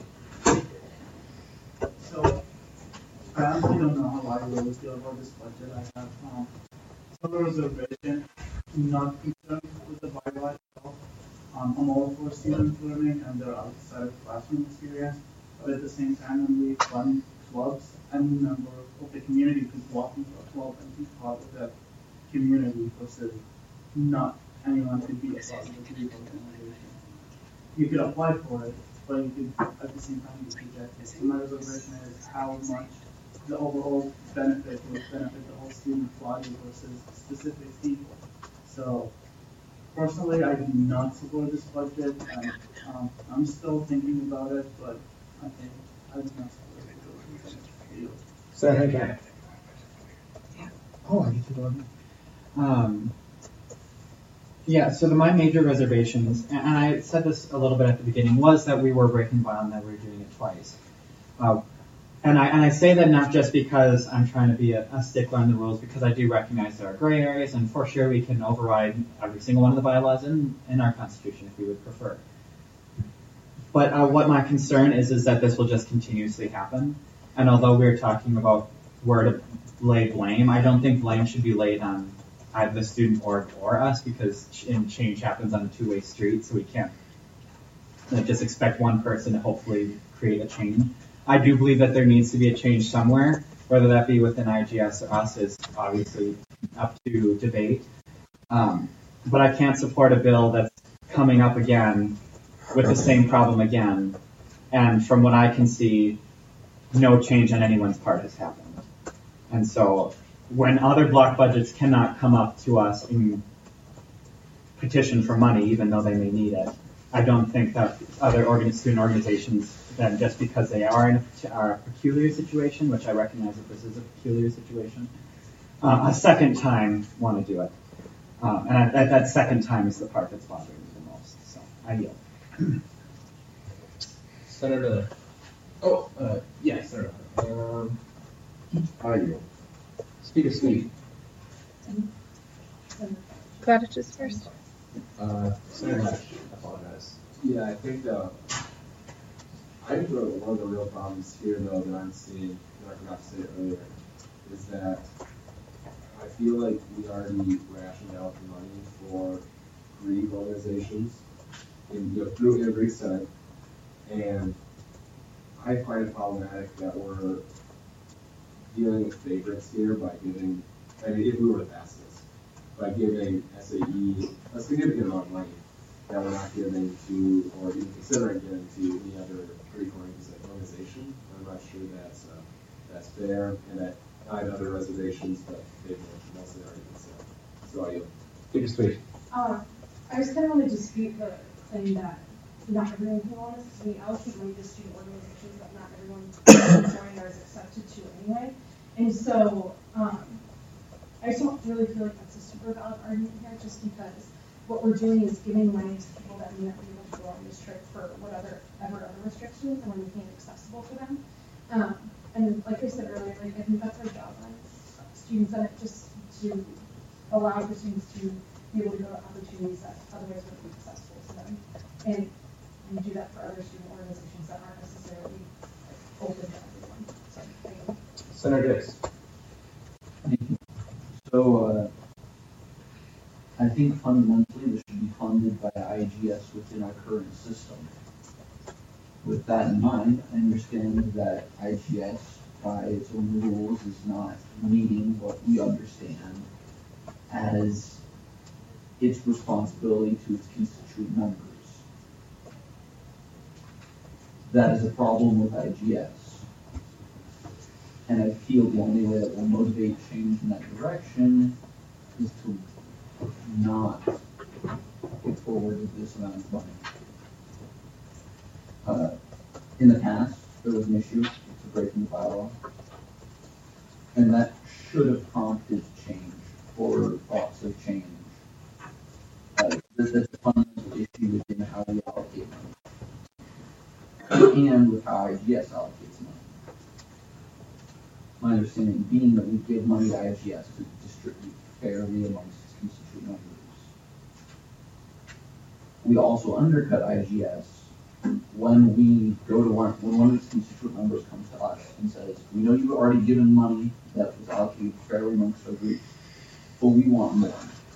So, I honestly don't know how I will feel about this budget. I have some reservation, not concerned with the bylaw itself. I'm all for students learning and their outside of classroom experience, but at the same time, when we fund clubs, any member of the community could walk into a club and be part of that community versus not anyone could be a part of the community organization. You could apply for it, but you could at the same time be rejected. So my reservation is how much the overall benefit would benefit the whole student body versus specific people. So personally, I do not support this budget, and I'm still thinking about it, but I think I do not support it. Senator Camp. Oh, I get to go again. Yeah, so my major reservations, and I said this a little bit at the beginning, was that we were breaking bond, that we were doing it twice. And I say that not just because I'm trying to be a stickler on the rules, because I do recognize there are gray areas, and for sure we can override every single one of the bylaws in our Constitution if we would prefer. But what my concern is that this will just continuously happen. And although we're talking about where to lay blame, I don't think blame should be laid on either the student or us, because change happens on a two-way street, so we can't just expect one person to hopefully create a change. I do believe that there needs to be a change somewhere, whether that be within IGS or us is obviously up to debate. But I can't support a bill that's coming up again with the same problem again. And from what I can see, no change on anyone's part has happened. And so when other block budgets cannot come up to us and petition for money, even though they may need it, I don't think that other student organizations, then just because they are in a peculiar situation, which I recognize that this is a peculiar situation, a second time want to do it. And that second time is the part that's bothering me the most. So I yield. Senator Miller. Oh, yes, Senator Miller. I yield. Speaker Sweet. Gladich is first. Senator Lash, I apologize. Yeah, I think one of the real problems here, though, that I'm seeing, and I forgot to say it earlier, is that I feel like we already rationed out the money for Greek organizations through a Greek Senate, and I find it problematic that we're dealing with favorites here by giving, if we were to pass this, by giving SAE a significant amount of money that we're not giving to, or even considering giving to any other Greek organization. I'm not sure that's fair, and that I have other reservations, but they've mostly already been said. So I yield. Speaker Sweet. I just kind of want to dispute the claim that not everyone can want this. We allocate money to student organizations, but not everyone can join or is accepted to anyway. And so I just don't really feel like that's a super valid argument here, just because what we're doing is giving money to people that may not be able to go on this trip for whatever other restrictions, and we're making it accessible for them. And like I said earlier, I think that's our job on Student Senate, just to allow for students to be able to go to opportunities that otherwise wouldn't be accessible to them. And we do that for other student organizations that aren't necessarily open to everyone. So, thank you. Senator Dix. So, I think fundamentally this should be funded by IGS within our current system. With that in mind, I understand that IGS, by its own rules, is not meeting what we understand as its responsibility to its constituent members. That is a problem with IGS. And I feel the only way that will motivate change in that direction is to not get forward with this amount of money. In the past, there was an issue with breaking the bylaw, and that should have prompted change or thoughts of change. There's a fundamental issue within how we allocate money, and with how IGS allocates money. My understanding being that we give money to IGS to distribute fairly amongst its constituent members. We also undercut IGS when we go to when one of its constituent members comes to us and says, we know you've already given money that was allocated fairly amongst our group, but we want more.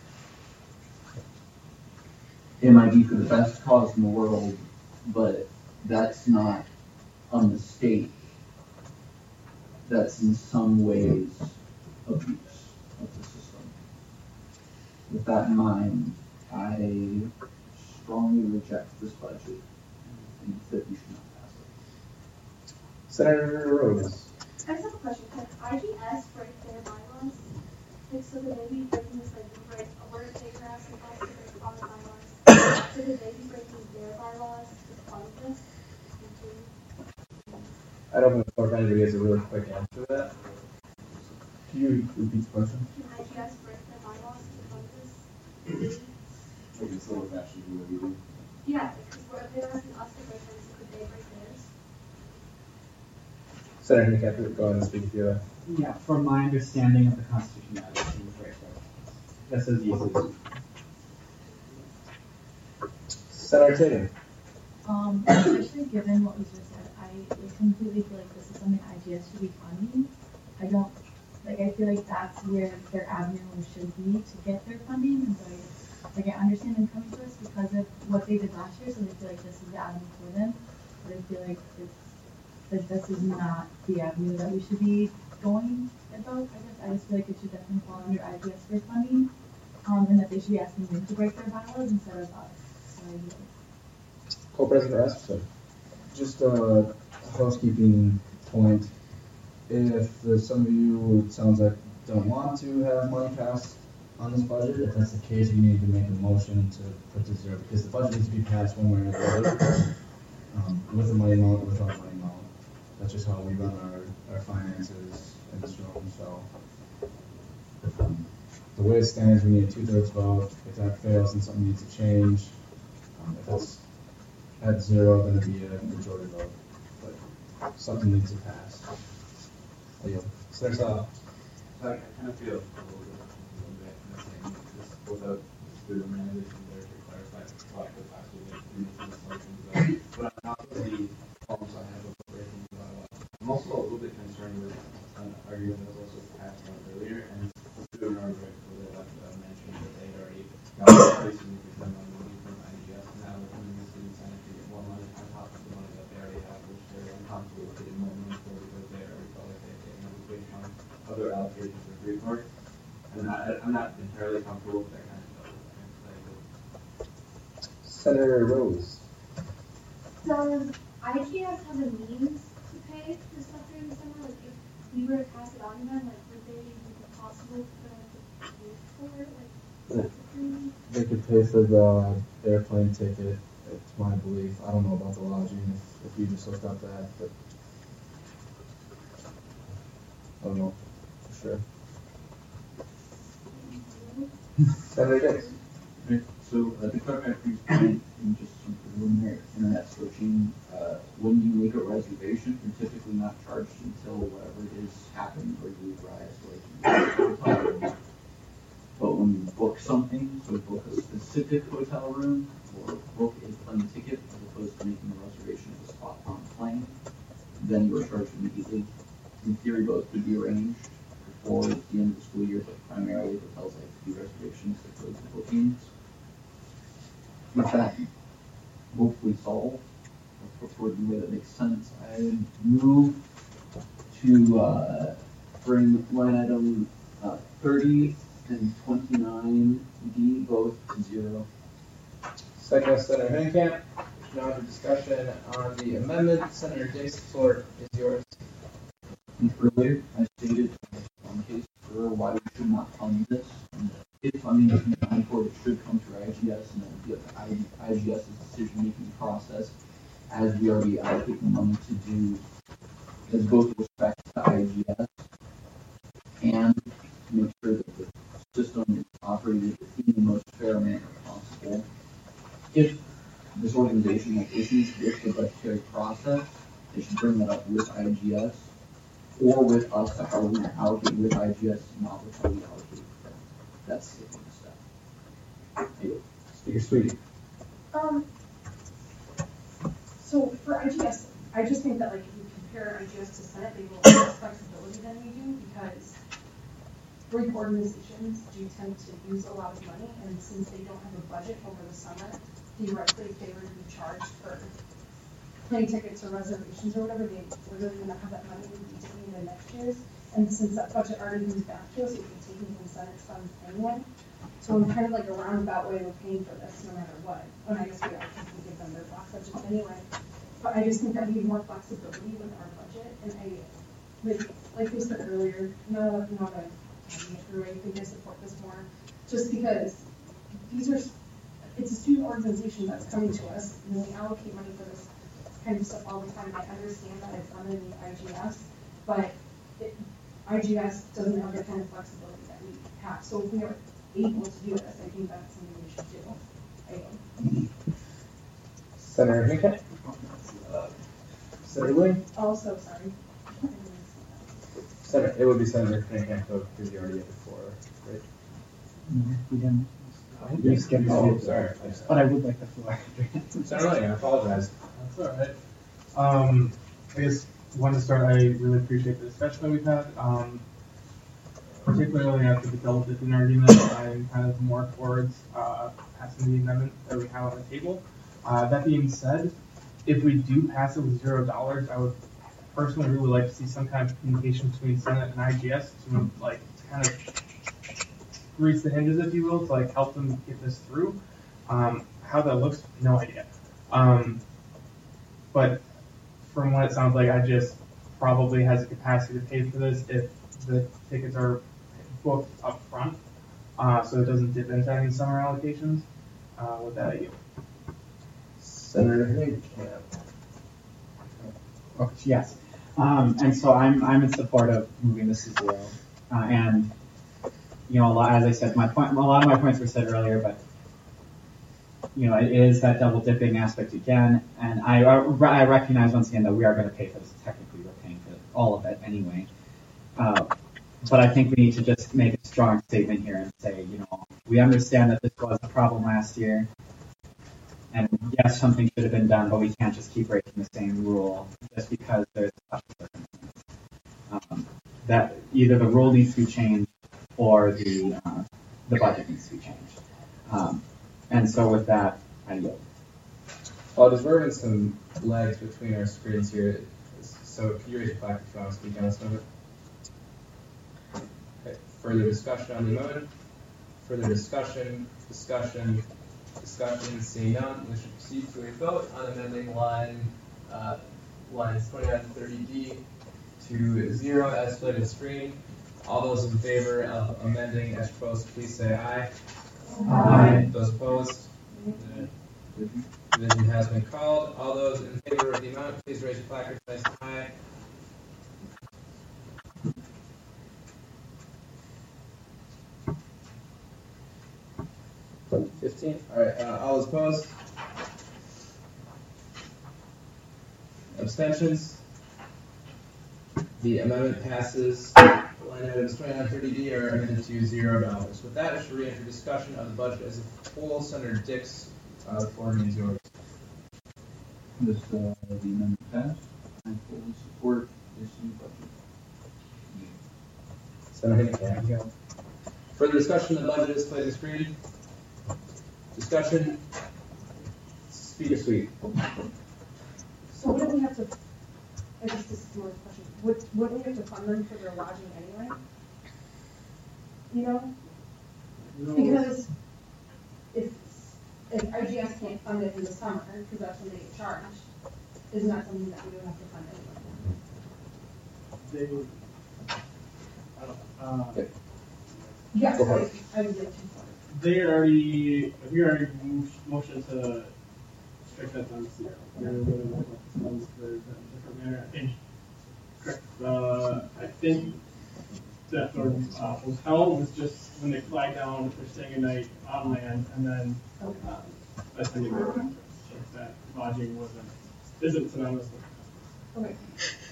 It might be for the best cause in the world, but that's not a mistake. That's in some ways abuse of the system. With that in mind, I strongly reject this budget and think that we should not pass it. Senator Rhodes. I just have a question. Can IGS break their bylaws? Like, so that they be breaking this, like, break a word of take grass and also break all the bylaws? So that they be breaking their bylaws to fund this? I don't know if anybody has a really quick answer to that. Can you repeat the question? Can IGS break their bylaws to fund this? Like it's sort of actually doing a meeting. Yeah, because if they're asking us to break theirs, could they break theirs? Senator McCaffrey, go ahead and speak to you. Yeah, from my understanding of the Constitution, that is right there. That's as easy as Senator Tatum. Especially given what was just said, I completely feel like this is something IGS should be funding. I feel like that's where their avenue should be to get their funding. And so I understand them coming to us because of what they did last year, so they feel like this is the avenue for them. But I feel like this is not the avenue that we should be going about. I just feel like it should definitely fall under IGS for funding, and that they should be asking them to break their bylaws instead of us. So Co-President Rasmussen. Just a housekeeping point. If some of you, it sounds like, don't want to have money passed on this budget, if that's the case, you need to make a motion to put to zero, because the budget needs to be passed one way or the other, with a money amount or without a money amount. That's just how we run our finances in this room. So the way it stands, we need a 2/3 vote. If that fails, then something needs to change. If it's at zero, then it'd be a majority vote. But something needs to pass. Senator Salah. So I kind of feel a little bit in the same, just without the recommendation there to clarify what the class will make assumptions about. But I'm not the problems I have with breaking the bylaw. I'm also a little bit concerned with an argument that was also passed on earlier, and doing our right for the mentioned that they had already got a pretty significant amount of money from IGS, and now they're coming to the student center to get more money on top of the money that they already have, which they're uncomfortable with getting more money for because they already felt like they had enough based on other allocations for Greek Park. And I'm not entirely comfortable with that kind of stuff. Senator Rose. Does IGS have a means to pay for stuff during the summer? Like, if we were to pass it on to them, like, would it be possible for them to pay for it? Like, They could pay for the airplane ticket, it's my belief. I don't know about the lodging, if you just looked up that, but I don't know for sure. Senator Dix. Okay, so to clarify a brief point and just some preliminary internet searching, when you make a reservation, you're typically not charged until whatever it is happened or you arrive. So like, But when you book something, so book a specific hotel room or book a plane ticket as opposed to making a reservation of a spot on a plane, then you are charged immediately. In theory, both could be arranged before the end of the school year, but primarily hotels like to do reservations to close the bookings. With that, hopefully solved for the way that makes sense. I move to bring line item 30 and 29D both to 0. Second, Senator Henkamp. Now for discussion on the amendment. Senator Dix, the floor is yours. Earlier, I stated on case for why we should not fund this. And if funding is accounted for, it should come through IGS, and then be up to IGS's decision-making process as we already allocate the money to do as both respect to IGS and to make sure that the system is operated in the most fair manner possible. If this organization has issues with the budgetary process, they should bring that up with IGS or with us to how we're going to allocate with IGS, not with how we allocate. That's the step. Speaker Sweetie. So for IGS, I just think that like if you compare IGS to Senate, they will have less flexibility than we do because Greek organizations do tend to use a lot of money, and since they don't have a budget over the summer, theoretically, if they were to be charged for plane tickets or reservations or whatever, they really would not have that money would be taken into next year's. And since that budget already comes back to us, it would be taken from Senate's funds anyway. So in kind of like a roundabout way, we're paying for this no matter what. And I guess we are because we give them their block budget anyway. But I just think that we need more flexibility with our budget. And like we said earlier, not a through anything to support this more, just because it's a student organization that's coming to us, and we allocate money for this kind of stuff all the time. I understand that it's underneath IGS, but IGS doesn't have the kind of flexibility that we have. So if we are able to do this, I think that's something we should do. Senator Henkamp. Senator Lee. Also, sorry. It would be Senator Henkamp because you already had the floor, right? No, we didn't. You skipped Oh, sorry. But I would like the floor. Senator Lee, I apologize. That's all right. I guess one to start, I really appreciate the discussion that we've had. Particularly after the double dipping argument, I'm kind of more towards passing the amendment that we have on the table. That being said, if we do pass it with $0, I would personally really like to see some kind of communication between Senate and IGS to kind of grease the hinges, if you will, to help them get this through. How that looks, no idea. But from what it sounds like, IGS probably has the capacity to pay for this if the tickets are booked up front, so it doesn't dip into any summer allocations. With that, I yield. Senator Henkamp. Oh, yes. And so I'm in support of moving this to 0. And as I said, a lot of my points were said earlier, but it is that double dipping aspect again. And I recognize once again that we are going to pay for this. Technically, we're paying for all of it anyway. But I think we need to just make a strong statement here and say, we understand that this was a problem last year. And yes, something should have been done, but we can't just keep breaking the same rule just because there's a special circumstance. That either the rule needs to be changed or the budget needs to be changed. And so with that, I yield. There's having some lags between our screens here. So can you raise your flag if you want to speak on this moment? Okay. Further discussion on the amendment? Further discussion? Seeing none, we should proceed to a vote on amending lines 29 and 30D to 0 as displayed on the screen. All those in favor of amending as proposed, please say aye. Aye. Those opposed? Division has been called. All those in favor of the amendment, please raise your placard and say aye. 15. All right. All those opposed? Abstentions? The amendment passes line items 2930D are amended to $0. With that, we should re-enter discussion of the budget as a whole. Senator Dix, the floor remains yours. This, the amendment passed. I fully support this new budget. Senator Hinnick. Further discussion of the budget is displayed on the screen. Discussion. Speaker Sweet. So wouldn't we have to, I guess this is more of a question, wouldn't we have to fund them for their lodging anyway? You know? No. Because if IGS can't fund it in the summer, because that's when they get charged, isn't that something that we would have to fund anyway? They would, I don't, Yes, Go ahead. I would get to. we already moved motion to strike that down to zero. We're going to look at the funds for the different manner. I think that the hotel was just when they fly down, if they're staying a night on land, and then attending the conference. So that lodging isn't synonymous with. Okay.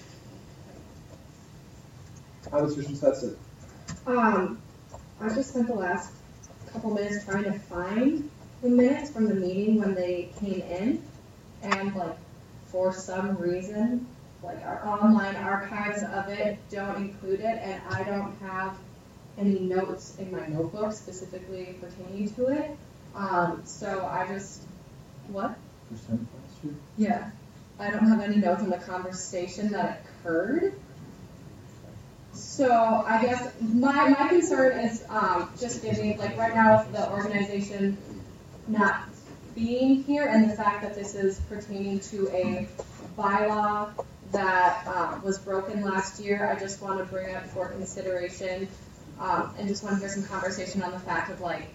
Conversation Stetson. I just spent the last couple minutes trying to find the minutes from the meeting when they came in, and like for some reason, like our online archives of it don't include it, and I don't have any notes in my notebook specifically pertaining to it. So I just, what? Yeah, I don't have any notes on the conversation that occurred. So I guess my concern is just giving, like right now with the organization not being here and the fact that this is pertaining to a bylaw that was broken last year, I just want to bring up for consideration and just want to hear some conversation on the fact of like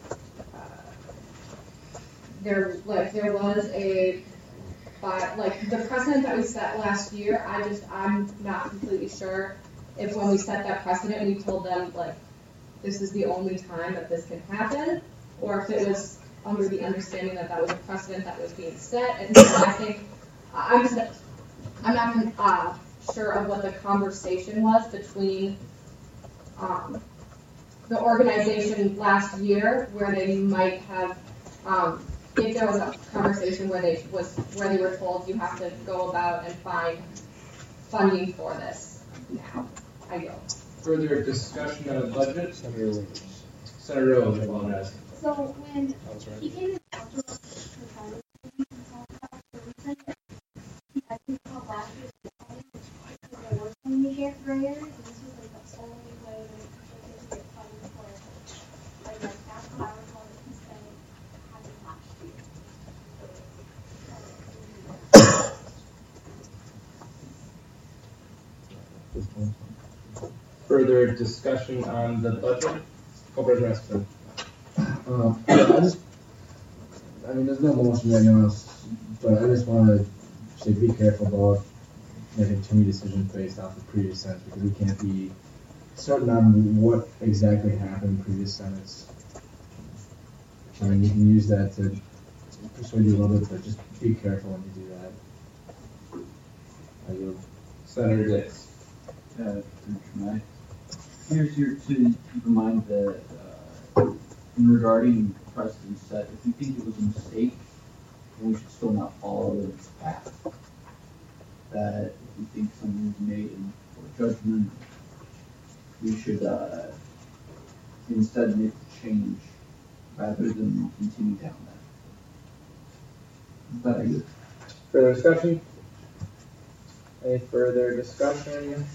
there was a the precedent that we set last year. I'm not completely sure if when we set that precedent we told them like this is the only time that this can happen, or if it was under the understanding that that was a precedent that was being set. And so I think I'm not sure of what the conversation was between the organization last year, where they might have, if there was a conversation where they were told you have to go about and find funding for this now. I go. Further discussion of the budget? Senator Rose, I apologize. So when he came in after the I think called last year's because there were so many graders, and this was like the only way that we could get funding for it. Like that's what I recall that he said happened last year. Further discussion on the budget? President Rasmussen. There's no motion right now, but I just want to say be careful about making too many decisions based off of previous Senates, because we can't be certain on what exactly happened in previous Senates. I mean, you can use that to persuade you a little bit, but just be careful when you do that. I yield. Senator Dix. Here's your to keep in mind that in regarding precedent set, if you think it was a mistake, we should still not follow its path. That if you think something was made in poor judgment, we should instead make the change rather than continue down that. But I guess. Further discussion? Any further discussion?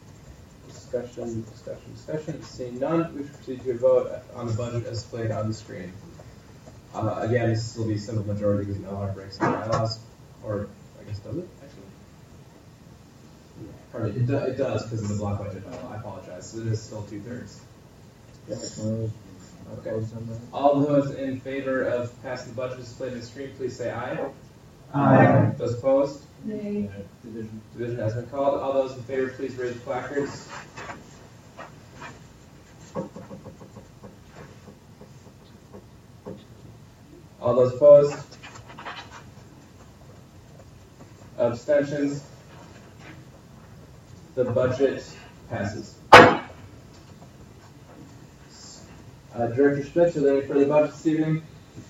Discussion. Seeing none, we should proceed to a vote on the budget as displayed on the screen. Again, this will be simple majority because LR breaks the bylaws, or I guess does it actually? It does because of the block budget bylaw. I apologize. So it is still 2/3. Okay. All those in favor of passing the budget as displayed on the screen, please say aye. Aye. Those opposed? Nay. Division has been called. All those in favor, please raise the placards. All those opposed? Abstentions? The budget passes. Director Schmitz, are there any further budgets this evening?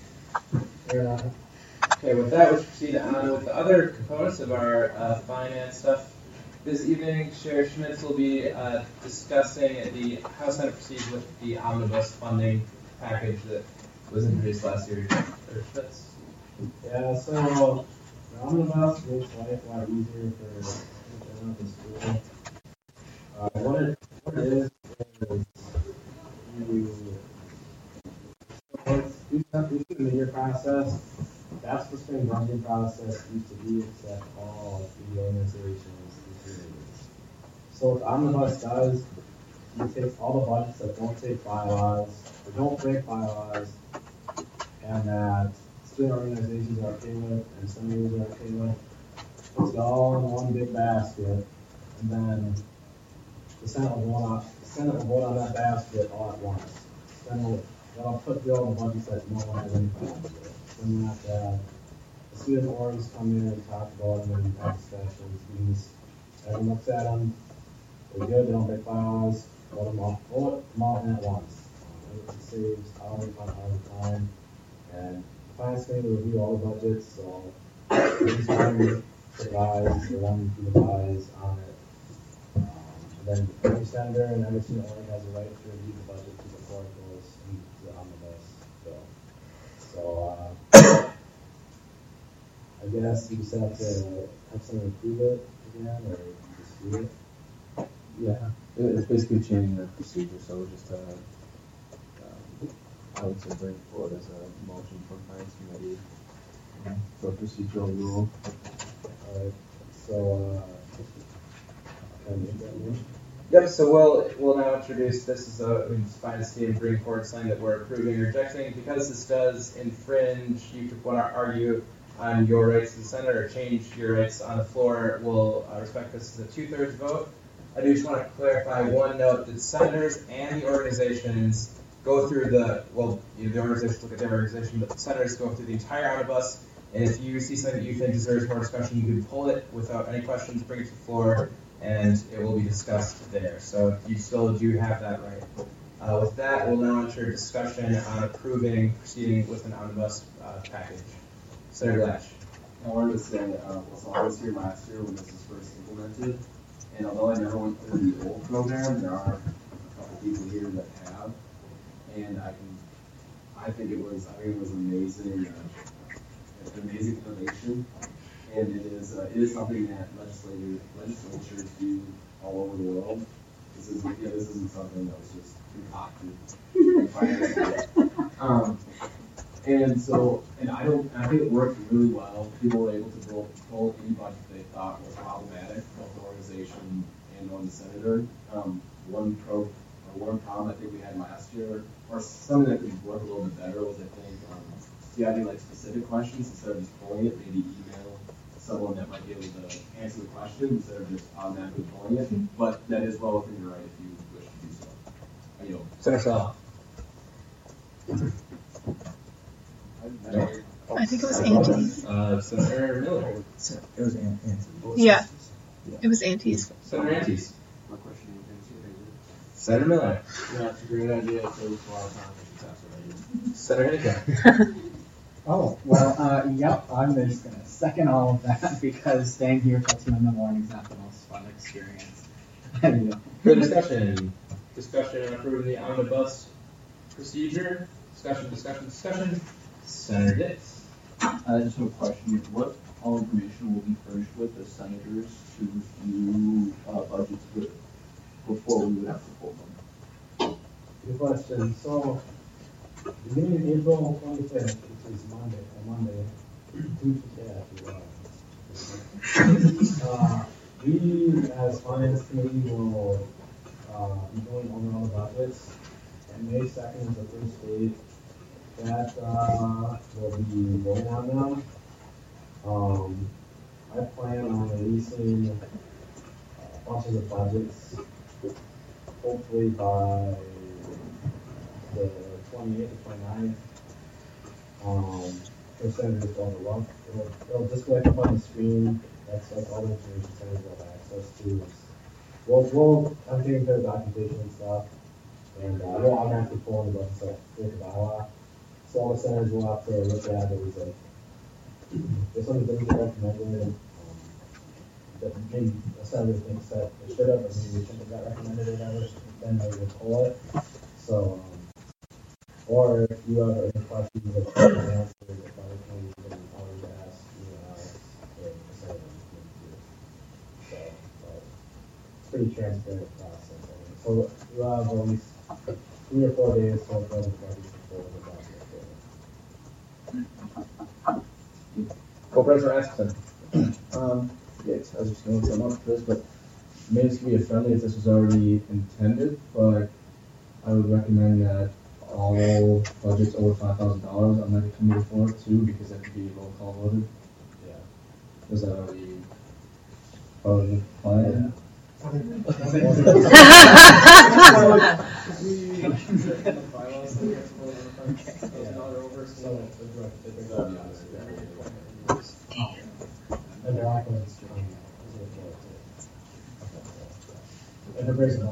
Okay, with that, let's proceed on with the other components of our finance stuff. This evening, Sheriff Schmitz will be discussing how Senate proceeds with the omnibus funding package that was introduced last year. Sheriff Schmitz. Yeah, so the omnibus makes life a lot easier for everyone at the school. What it is you do the mid-year process. That's the spring budgeting process used to be, except all the organizations. So what the omnibus does, it takes all the budgets that don't take bylaws, or don't break bylaws, and that student organizations are okay with, and some years are okay with, puts it all in one big basket, and then the Senate will vote on that basket all at once. Then they'll put all the budgets that no one has any problems with. Then after the student orgs come in and talk about them and have discussions. Everyone looks at them. They're good. They don't break bylaws. Vote them all in at once. It saves hours upon hours of time. And the finance committee will review all the budgets. So every time we advise, the one who advise on it. And then every senator and every student org has a right to review the budget before it goes into the omnibus bill. So I guess you just have to have someone approve it again, or just do it. Yeah, it's basically changing the procedure, so just I would say bring forward as a motion for finance committee for a procedural rule. Alright, so can I make that motion? Yep, so we'll now introduce this as finance team bring forward something that we're approving or rejecting. Because this does infringe, you could want to argue on your rights as a senator or change your rights on the floor. We'll respect this as a 2/3 vote. I do just want to clarify one note that senators and the organizations go through the organizations look at their organization, but the senators go through the entire omnibus. And if you see something that you think deserves more discussion, you can pull it without any questions, bring it to the floor, and it will be discussed there. So you still do have that right. With that, we'll now enter discussion on proceeding with an omnibus package. Senator Latch. I wanted to say, so I was here last year when this was first implemented, and although I never went through the old program, there are a couple people here that have, and I think it was amazing, an amazing innovation, and it is something that legislatures do all over the world. This isn't something that was just concocted. And I think it worked really well. People were able to pull any budget they thought was problematic, both the organization and on the senator. One problem I think we had last year, or something that could work a little bit better, was if you had any specific questions, instead of just pulling it, maybe email someone that might be able to answer the question instead of just automatically pulling it. But that is well within your right if you wish to do so. I yield. Senator Salah. I think it was Auntie's. Senator Miller. It was Auntie's. Yeah, it was Auntie's. Senator Auntie's. My question is, Senator Miller. Yeah, it's a great idea. It saves a lot of time. We should pass it right. Senator Hickok. Oh, well, yep, I'm just going to second all of that because staying here till 2 in the morning is not the most fun experience. For discussion. Discussion on approving the omnibus procedure. Discussion. Senator Dix. I just have a question. What all information will be furnished with the senators to review budgets with before we would have to pull them? Good question. So, beginning of April 25th, which is Monday, we as finance committee will be going over all the budgets, and May 2nd is the first date that will be voting on them. I plan on releasing bunches of budgets, hopefully by the 28th or 29th. For senators to overlook. It'll just go up on the screen. That's all the information senators will have access to. I'm taking care of documentation and stuff. and we'll automatically pull in the budget so with the bylaw. So all the centers will have to look at it. Like, there's some things that recommended, that maybe a senator thinks that it should have, or maybe it shouldn't have got recommended or whatever, then they would pull it. So, or if you have any questions that you can answer, if other things you can always ask, or the senator too. So, it's pretty transparent process. So you have at least 3 or 4 days to go to the budget before the document. Co-President Atkinson. Yeah, I was just going to come up for this, but maybe this could be a friendly if this was already intended, but I would recommend that all budgets over $5,000 on that committee floor too, because that could be roll call voted. Yeah. Is that already part of the plan? And they're not going to and the breaks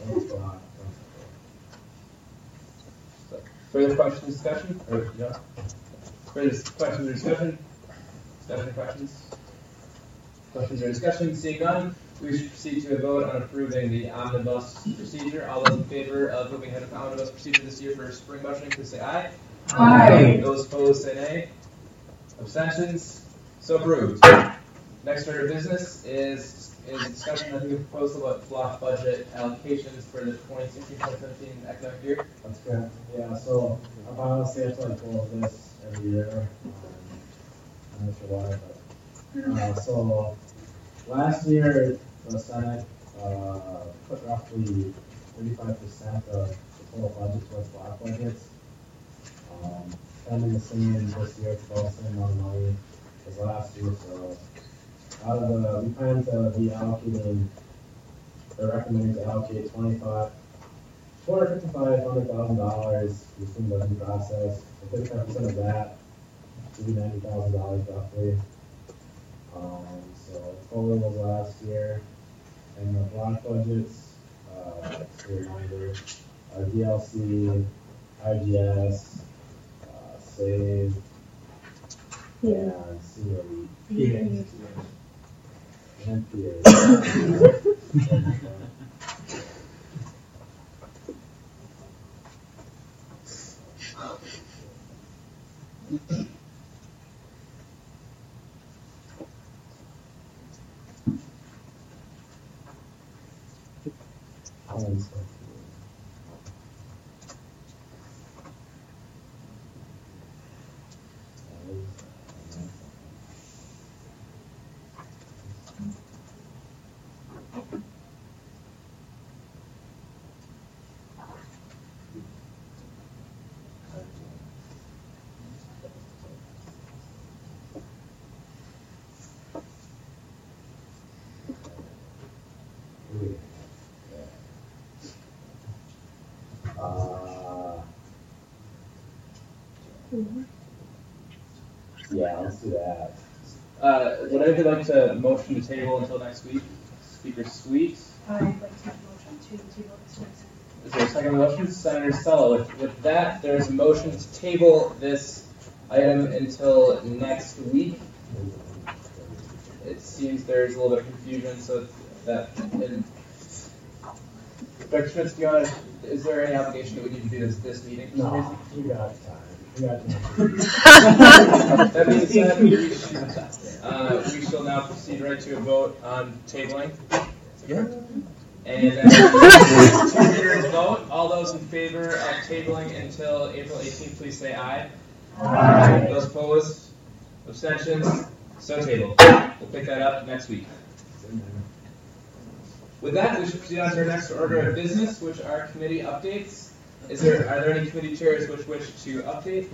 Further questions, discussion? Or, yeah. Further questions or discussion? Discussion, questions? Questions or discussion? Seeing none, we should proceed to a vote on approving the omnibus procedure. All those in favor of moving ahead with the omnibus procedure this year for spring budgeting, please say aye. Aye. Those opposed, say nay. Abstentions? So approved. Next order of business is discussion of the proposal about block budget allocations for the 2016-2017 academic year. That's good. Yeah, so I honestly have to pull this every year. I'm not sure why, but so last year the Senate put roughly 35% of the total budget towards block budgets. Spending the same this year, it's about the same amount of money as last year. So out of the, we plan to be allocating, they're recommending to allocate $255,000 to the student budget process. So 35% of that would be $90,000 roughly. So total was last year, and the block budgets, just a reminder, DLC, IGS, SAVE, and COE. And PA. Yeah, let's do that. Would anybody like to motion to table until next week? Speaker Sweet. I'd like to make a motion to table this next week. Is there a second motion? Senator Stella. With that, there's a motion to table this item until next week. It seems there's a little bit of confusion, so that. Dr. Schmitz, is there any obligation that we need to do this meeting? No, you got time. That being said, we shall now proceed right to a vote on tabling. Yeah. And then vote. All those in favor of tabling until April 18th, please say aye. Aye. Those opposed? Abstentions? So tabled. We'll pick that up next week. With that, we should proceed on to our next order of business, which are committee updates. Are there any committee chairs which wish to update?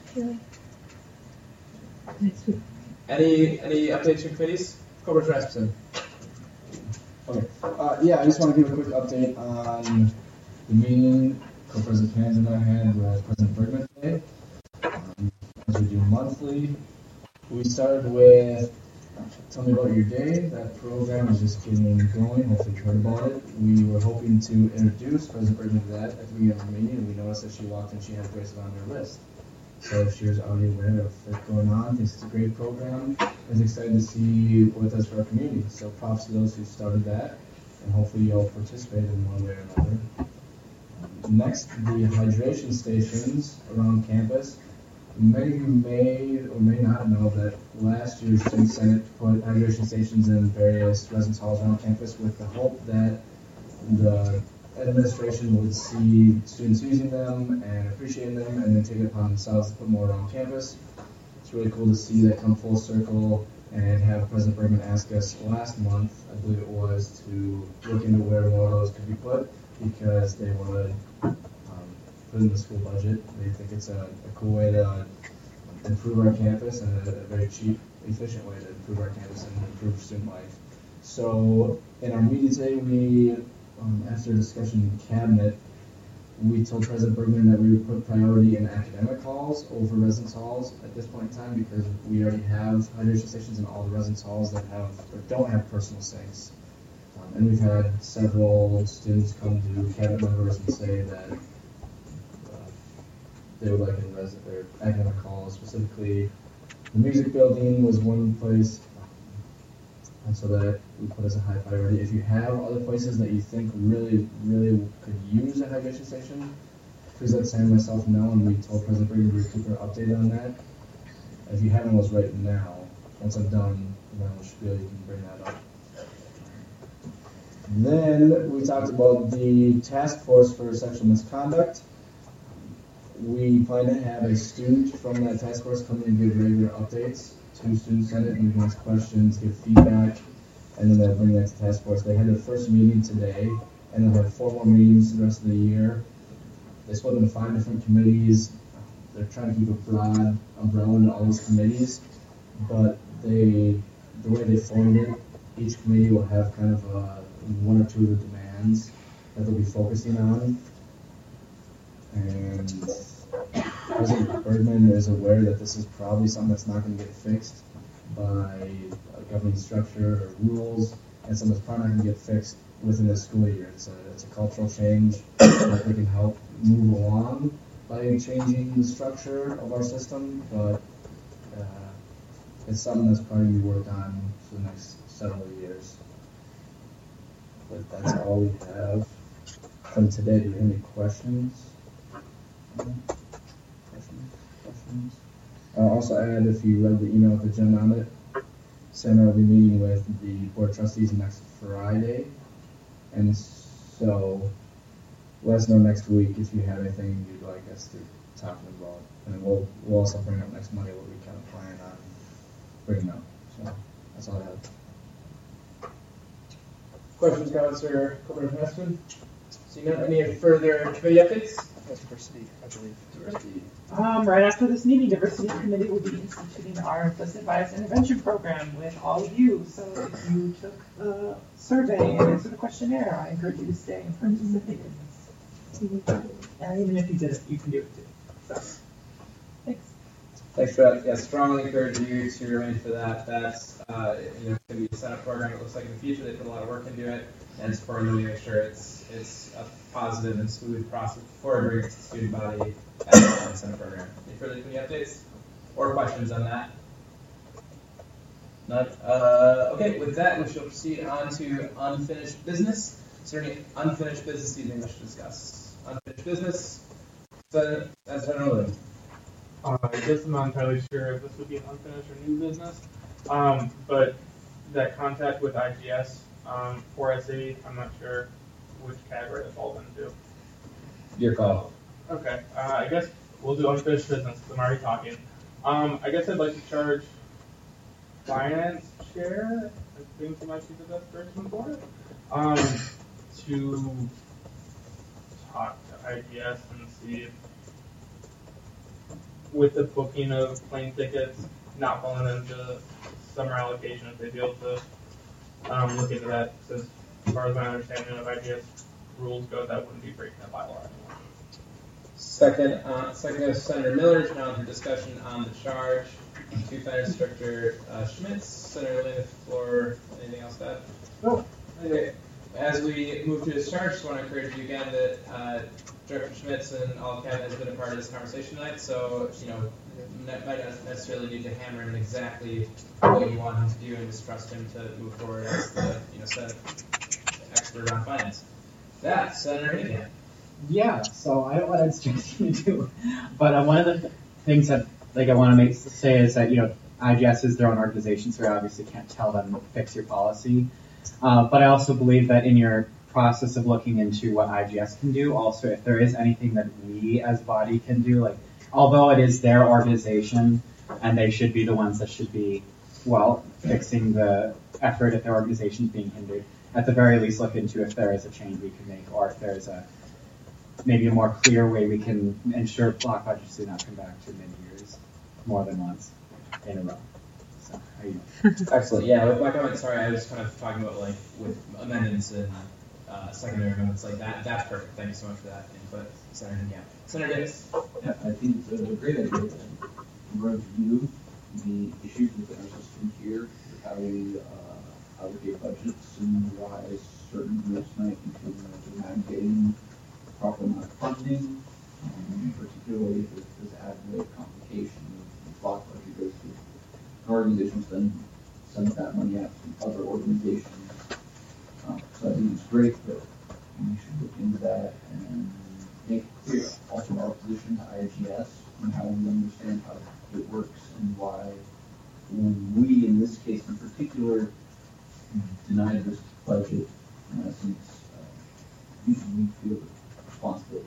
Any updates from committees? Cobra Rasmussen. Okay. Yeah, I just want to give a quick update on the meeting Co-President Pans and I had with President Bergman today. As we do monthly, we started with Tell Me About Your Day. That program is just getting going. Hopefully you heard about it. We were hoping to introduce President Bergman to that at the beginning of our meeting, and we noticed that she walked in, she had Grace on her list. So she was already aware of it going on. Thinks it's a great program. Is excited to see what it does for our community. So props to those who started that, and hopefully you'll participate in one way or another. Next, the hydration stations around campus. Many of you may or may not know that last year's Student Senate put hydration stations in various residence halls around campus with the hope that the administration would see students using them and appreciating them and then take it upon themselves to put more around campus. It's really cool to see that come full circle and have President Bergman ask us last month, I believe it was, to look into where more of those could be put because they would put in the school budget. They think it's a cool way to improve our campus and a very cheap, efficient way to improve our campus and improve student life. So in our meeting today, we, after discussion in cabinet, we told President Bergman that we would put priority in academic halls over residence halls at this point in time because we already have hydration stations in all the residence halls that have or don't have personal sinks. And we've had several students come to cabinet members and say that they would like in their academic halls, specifically the music building was one place, and so that we put as a high priority. If you have other places that you think really, really could use a hydration station, please let Sam and myself know, and we told President Bergman we would keep her updated on that. If you have one of those right now, once I'm done, then we'll spiel, you can bring that up. Then we talked about the task force for sexual misconduct. We plan to have a student from that task force come in and give regular updates to Student Senate, and we can ask questions, give feedback, and then they'll bring that to task force. They had their first meeting today, and they'll have 4 more meetings the rest of the year. They split into 5 different committees. They're trying to keep a broad umbrella in all those committees, but the way they formed it, each committee will have kind of 1 or 2 of the demands that they'll be focusing on. And President Bergman is aware that this is probably something that's not going to get fixed by a governing structure or rules, and something that's probably not going to get fixed within this school year. It's a cultural change that we can help move along by changing the structure of our system, but it's something that's probably going to be worked on for the next several years. But that's all we have from today. Do you have any questions? Questions? I'll also add, if you read the email with the agenda on it, Sam and I will be meeting with the Board of Trustees next Friday. And so let us know next week if you have anything you'd like us to talk about. And we'll also bring up next Monday what we kind of plan on bringing up. So that's all I have. Questions, comments, or corporate investment? So you got any further committee updates? Diversity, I believe. Diversity. Right after this meeting, Diversity Committee will be instituting our implicit bias intervention program with all of you. So if you took the survey and answered the questionnaire, I encourage you to stay and participate in this. And even if you didn't, you can do it too. So, thanks. Thanks for that. Yeah, strongly encourage you to remain for that. That's going to be a setup program. It looks like in the future they put a lot of work into it, and it's important to make sure it's a positive and smooth process before it brings to the student body as a Senate program. Any further committee updates or questions on that? None. Okay, with that, we shall proceed on to unfinished business. Is there any unfinished business you think we should discuss? Unfinished business? That's generally. I guess I'm not entirely sure if this would be an unfinished or new business, but that contact with IGS for SAE, I'm not sure which category it falls into. Your call. Okay, I guess we'll do unfinished business because I'm already talking. I guess I'd like to charge finance chair, I think he might be the best person for it, to talk to IGS and see if, with the booking of plane tickets not falling into summer allocation, if they'd be able to look into that, since as far as my understanding of IGS rules go, that wouldn't be breaking the bylaw anymore. Second goes Senator Miller. Now for discussion on the charge. to Finance Director Schmitz. Senator Lane, the floor. Anything else to add? No. Okay. As we move to discharge, just want to encourage you again that Director Schmitz and all of cabinet has been a part of this conversation tonight. So might not necessarily need to hammer in exactly what you want him to do, and just trust him to move forward as the Senate expert on finance. That, Senator Hanahan. Yeah, so I don't want to instruct you to do, but one of the things that I want to say is that IGS is their own organization, so I obviously can't tell them to fix your policy. But I also believe that in your process of looking into what IGS can do, also if there is anything that we as body can do, although it is their organization and they should be the ones that should be fixing the effort if their organization is being hindered, at the very least look into if there is a change we can make, or if there's maybe a more clear way we can ensure block budgets do not come back to mid-years more than once in a row. So, how you doing? Excellent. Yeah, with my comment, sorry, I was kind of talking about with amendments and secondary amendments like that. That's perfect. Thank you so much for that input, Senator. Yeah, Senator Davis. Yeah, I think it's a great idea to review the issues within our system here, with how we allocate budgets and why certain groups might be feeling like they're not getting the proper amount of funding, particularly if there's added complication of block budget goes to organizations, then send that money out to other organizations. So I think it's great that we should look into that and make clear also our position to IGS and how we understand how it works and why we, in this case in particular, denied this budget. Since we feel responsibility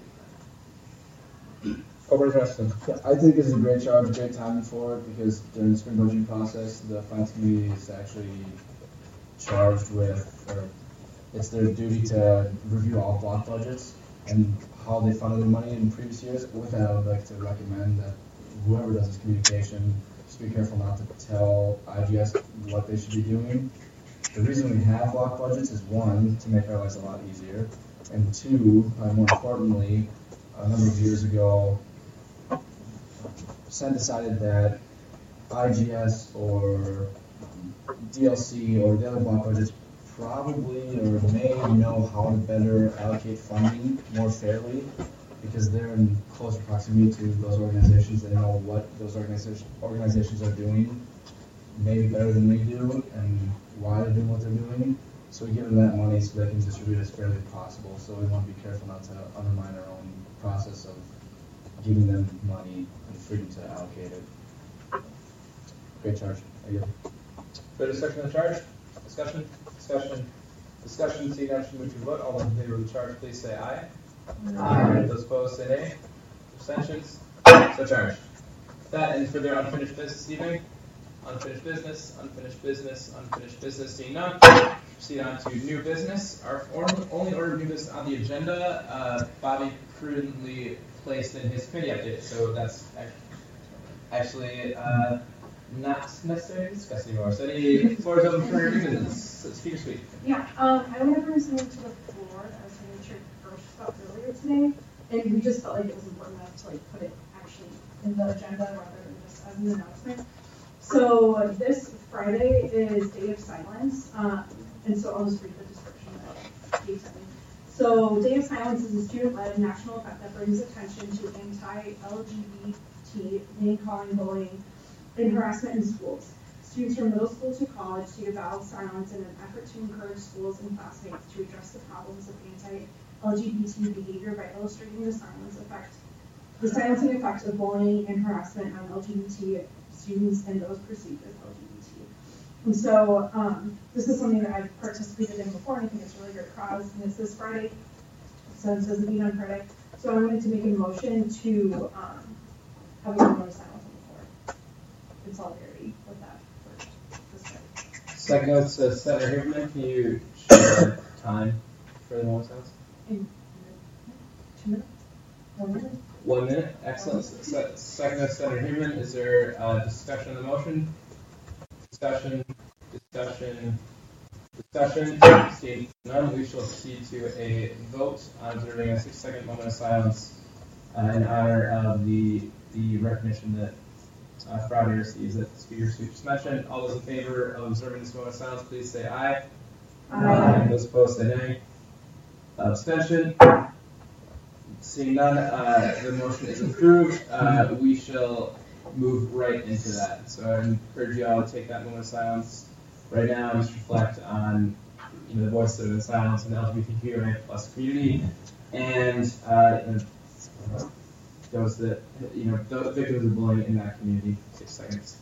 for that. Yeah, I think it's a great charge, great timing for it, because during the spring budgeting process, the finance committee is actually charged with, or it's their duty to review all block budgets and how they funded the money in previous years. With that, I would like to recommend that whoever does this communication, just be careful not to tell IGS what they should be doing. The reason we have block budgets is, one, to make our lives a lot easier, and two, more importantly, a number of years ago, Sen decided that IGS or DLC or the other block budgets probably or may know how to better allocate funding more fairly, because they're in closer proximity to those organizations. They know what those organizations are doing maybe better than we do and why they're doing what they're doing. So we give them that money so they can distribute it as fairly as possible. So we want to be careful not to undermine our own process of giving them money and freedom to allocate it. Great charge. Thank you. Further discussion on the charge? Discussion? Seeing none, should move to vote. All those in favor of the charge, please say aye. Aye. Those opposed, say nay. Abstentions? So charged. That ends for their unfinished business this evening. Unfinished business, seeing none. Proceed on to new business. Our only order of new business on the agenda, Bobby prudently placed in his committee update, so that's actually not necessary to discuss anymore. So the floor is open for new business. Speaker Sweet. Yeah, I want to bring something to the floor that I was going to share first about earlier today, and we just felt like it was important enough to put it actually in the agenda rather than just as an announcement. So this Friday is Day of Silence, and so I'll just read the description that Dave sent me. So Day of Silence is a student-led national event that brings attention to anti-LGBT, name-calling, bullying, and harassment in schools. Students from middle school to college take a vow of silence in an effort to encourage schools and classmates to address the problems of anti-LGBT behavior by illustrating the silencing effect of bullying and harassment on LGBT students and those perceived as LGBT. And so this is something that I've participated in before, and I think it's a really great cause, and it's this Friday, so it doesn't meet on Friday. So I wanted to make a motion to have a moment of silence on the floor in solidarity with that for this Friday. Second note, Senator Huberman, can you share the time for the moment of silence? In 2 minutes? 1 minute? 1 minute, excellent. Second note, Senator Huberman, is there discussion on the motion? Discussion. Seeing none, we shall proceed to a vote on observing a 6-second moment of silence in honor of the recognition that Friday receives that Speaker Sweet just mentioned. All those in favor of observing this moment of silence, please say aye. Aye. Those opposed, say nay. Abstention. Seeing none, the motion is approved. We shall move right into that. So I encourage you all to take that moment of silence right now and just reflect on the voices that are in silence in the LGBTQIA+ community and those that the victims of bullying in that community. 6 seconds.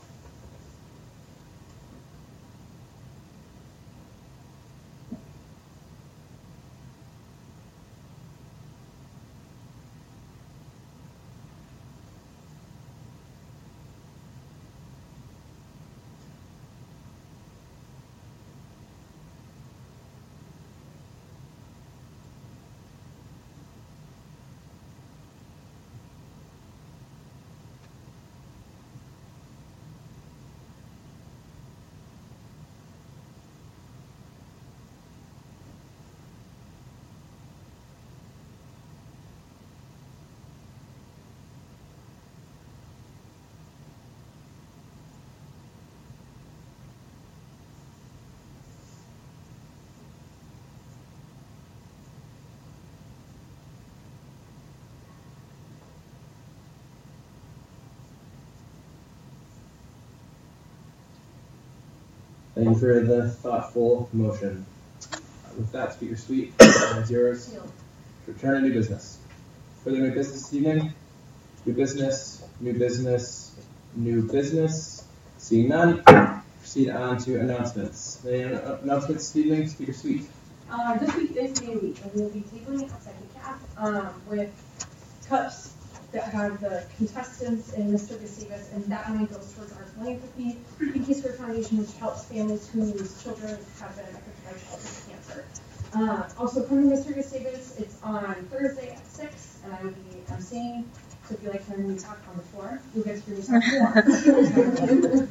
Thank you for the thoughtful motion. With that, Speaker Sweet, it's yours. Return to new business. Further new business this evening? New business, new business, new business. Seeing none, proceed on to announcements. Any announcements this evening? Speaker Sweet. This week is Day Week, and we'll be tabling a second half with cups that have the contestants and Mr. Gustavus, and that money goes towards our philanthropy, in case Fair Foundation, which helps families whose children have been affected by childhood cancer. Also, come to Mr. Gustavus, it's on Thursday at 6, and I will be emceeing, so if you like hearing me talk on the floor, you'll get to hear me talk more.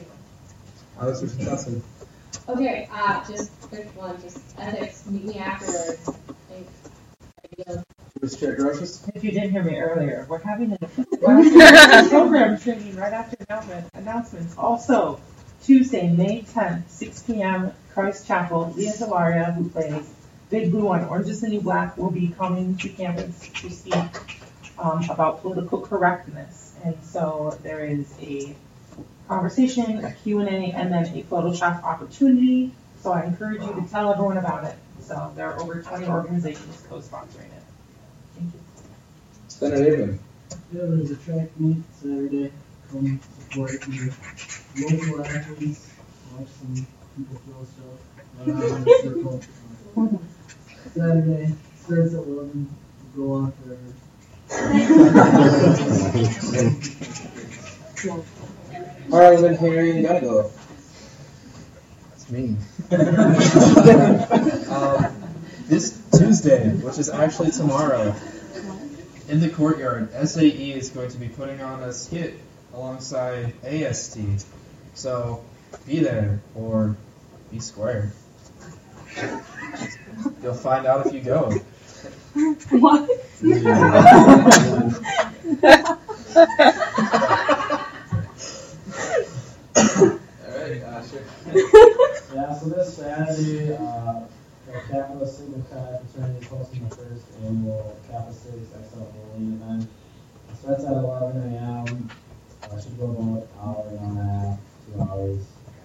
Alex Johnson. Okay, just quick one, just ethics, meet me afterwards. Thanks. Mr. Chair Grotius. If you didn't hear me earlier, we're having a program training right after announcements. Also, Tuesday, May 10th, 6 p.m., Christ Chapel, Leah Delaria, who plays Big Blue on Orange is the New Black, will be coming to campus to speak about political correctness. And so there is a conversation, a Q&A, and then a Photoshop opportunity. So I encourage you to tell everyone about it. So there are over 20 organizations co-sponsoring it. Thank you. Senator Abram. Yeah, there's a track meet Saturday. Come support your local athletes. Watch some people throw stuff around the circle. Saturday starts at 11. Go on forever. Parliament hearing Gonigal. That's me. This Tuesday, which is actually tomorrow, in the courtyard, SAE is going to be putting on a skit alongside AST. So be there or be square. You'll find out if you go. What? Alright, sure. Yeah, so this Saturday, the Kappa Sigma Chi Fraternity is hosting the first annual Kappa Cities XL bowling event. It starts at 11 a.m. Should go about an hour and a half, 2 hours.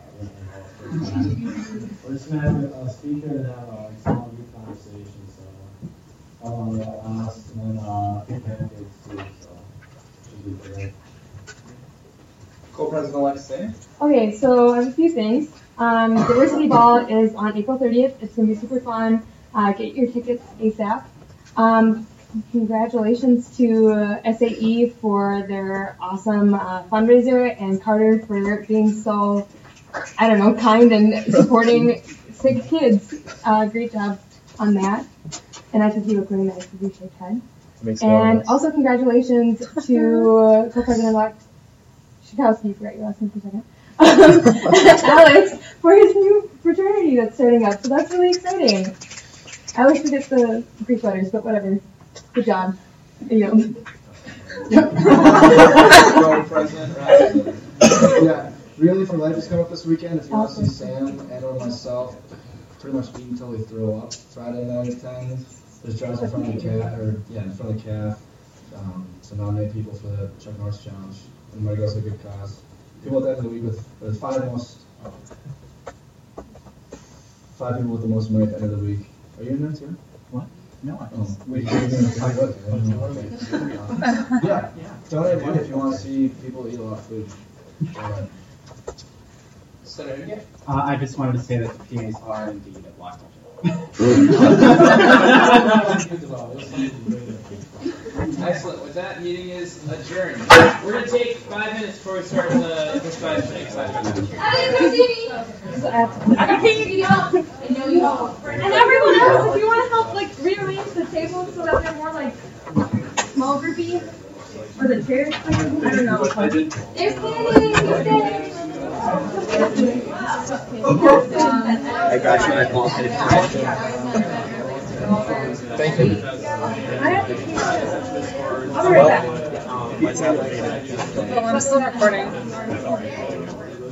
We're just going to have a speaker and have a small group conversation, so how long that lasts, and then pancakes too, so should be great. Co-President-elect Sam. Okay, so I have a few things. Diversity Ball is on April 30th. It's going to be super fun. Get your tickets ASAP. Congratulations to SAE for their awesome fundraiser and Carter for being so, kind and supporting sick kids. Great job on that. And I think you look really nice with your shaved head. And also congratulations to Co-President-elect Schakowsky, forgot your last name for a second. Alex, for his new fraternity that's starting up. So that's really exciting. I always forget the Greek letters, but whatever. Good job. Growing president, right? Yeah, Really for Life is coming up this weekend. If you want to see Sam and or myself pretty much eat until we throw up Friday night at 10, there's drives in front of the calf, in front of the calf. So nominate people for the Chuck Norris Challenge. And money goes to a good cause. People at the end of the week with the five people with the most money at the end of the week. Are you in there too? What? No, I just. Yeah. Donate money if you want to see people eat a lot of food. I just wanted to say that the PAs are indeed a block Excellent. With that, meeting is adjourned. We're going to take 5 minutes before we start the improvised breaks. I got pee. And everyone else, if you want to help, like rearrange the tables so that they're more like small groupy, or the chairs. I don't know. There's candy. I got you. I called it. Thank you. I'll be right back. Oh, I'm still recording.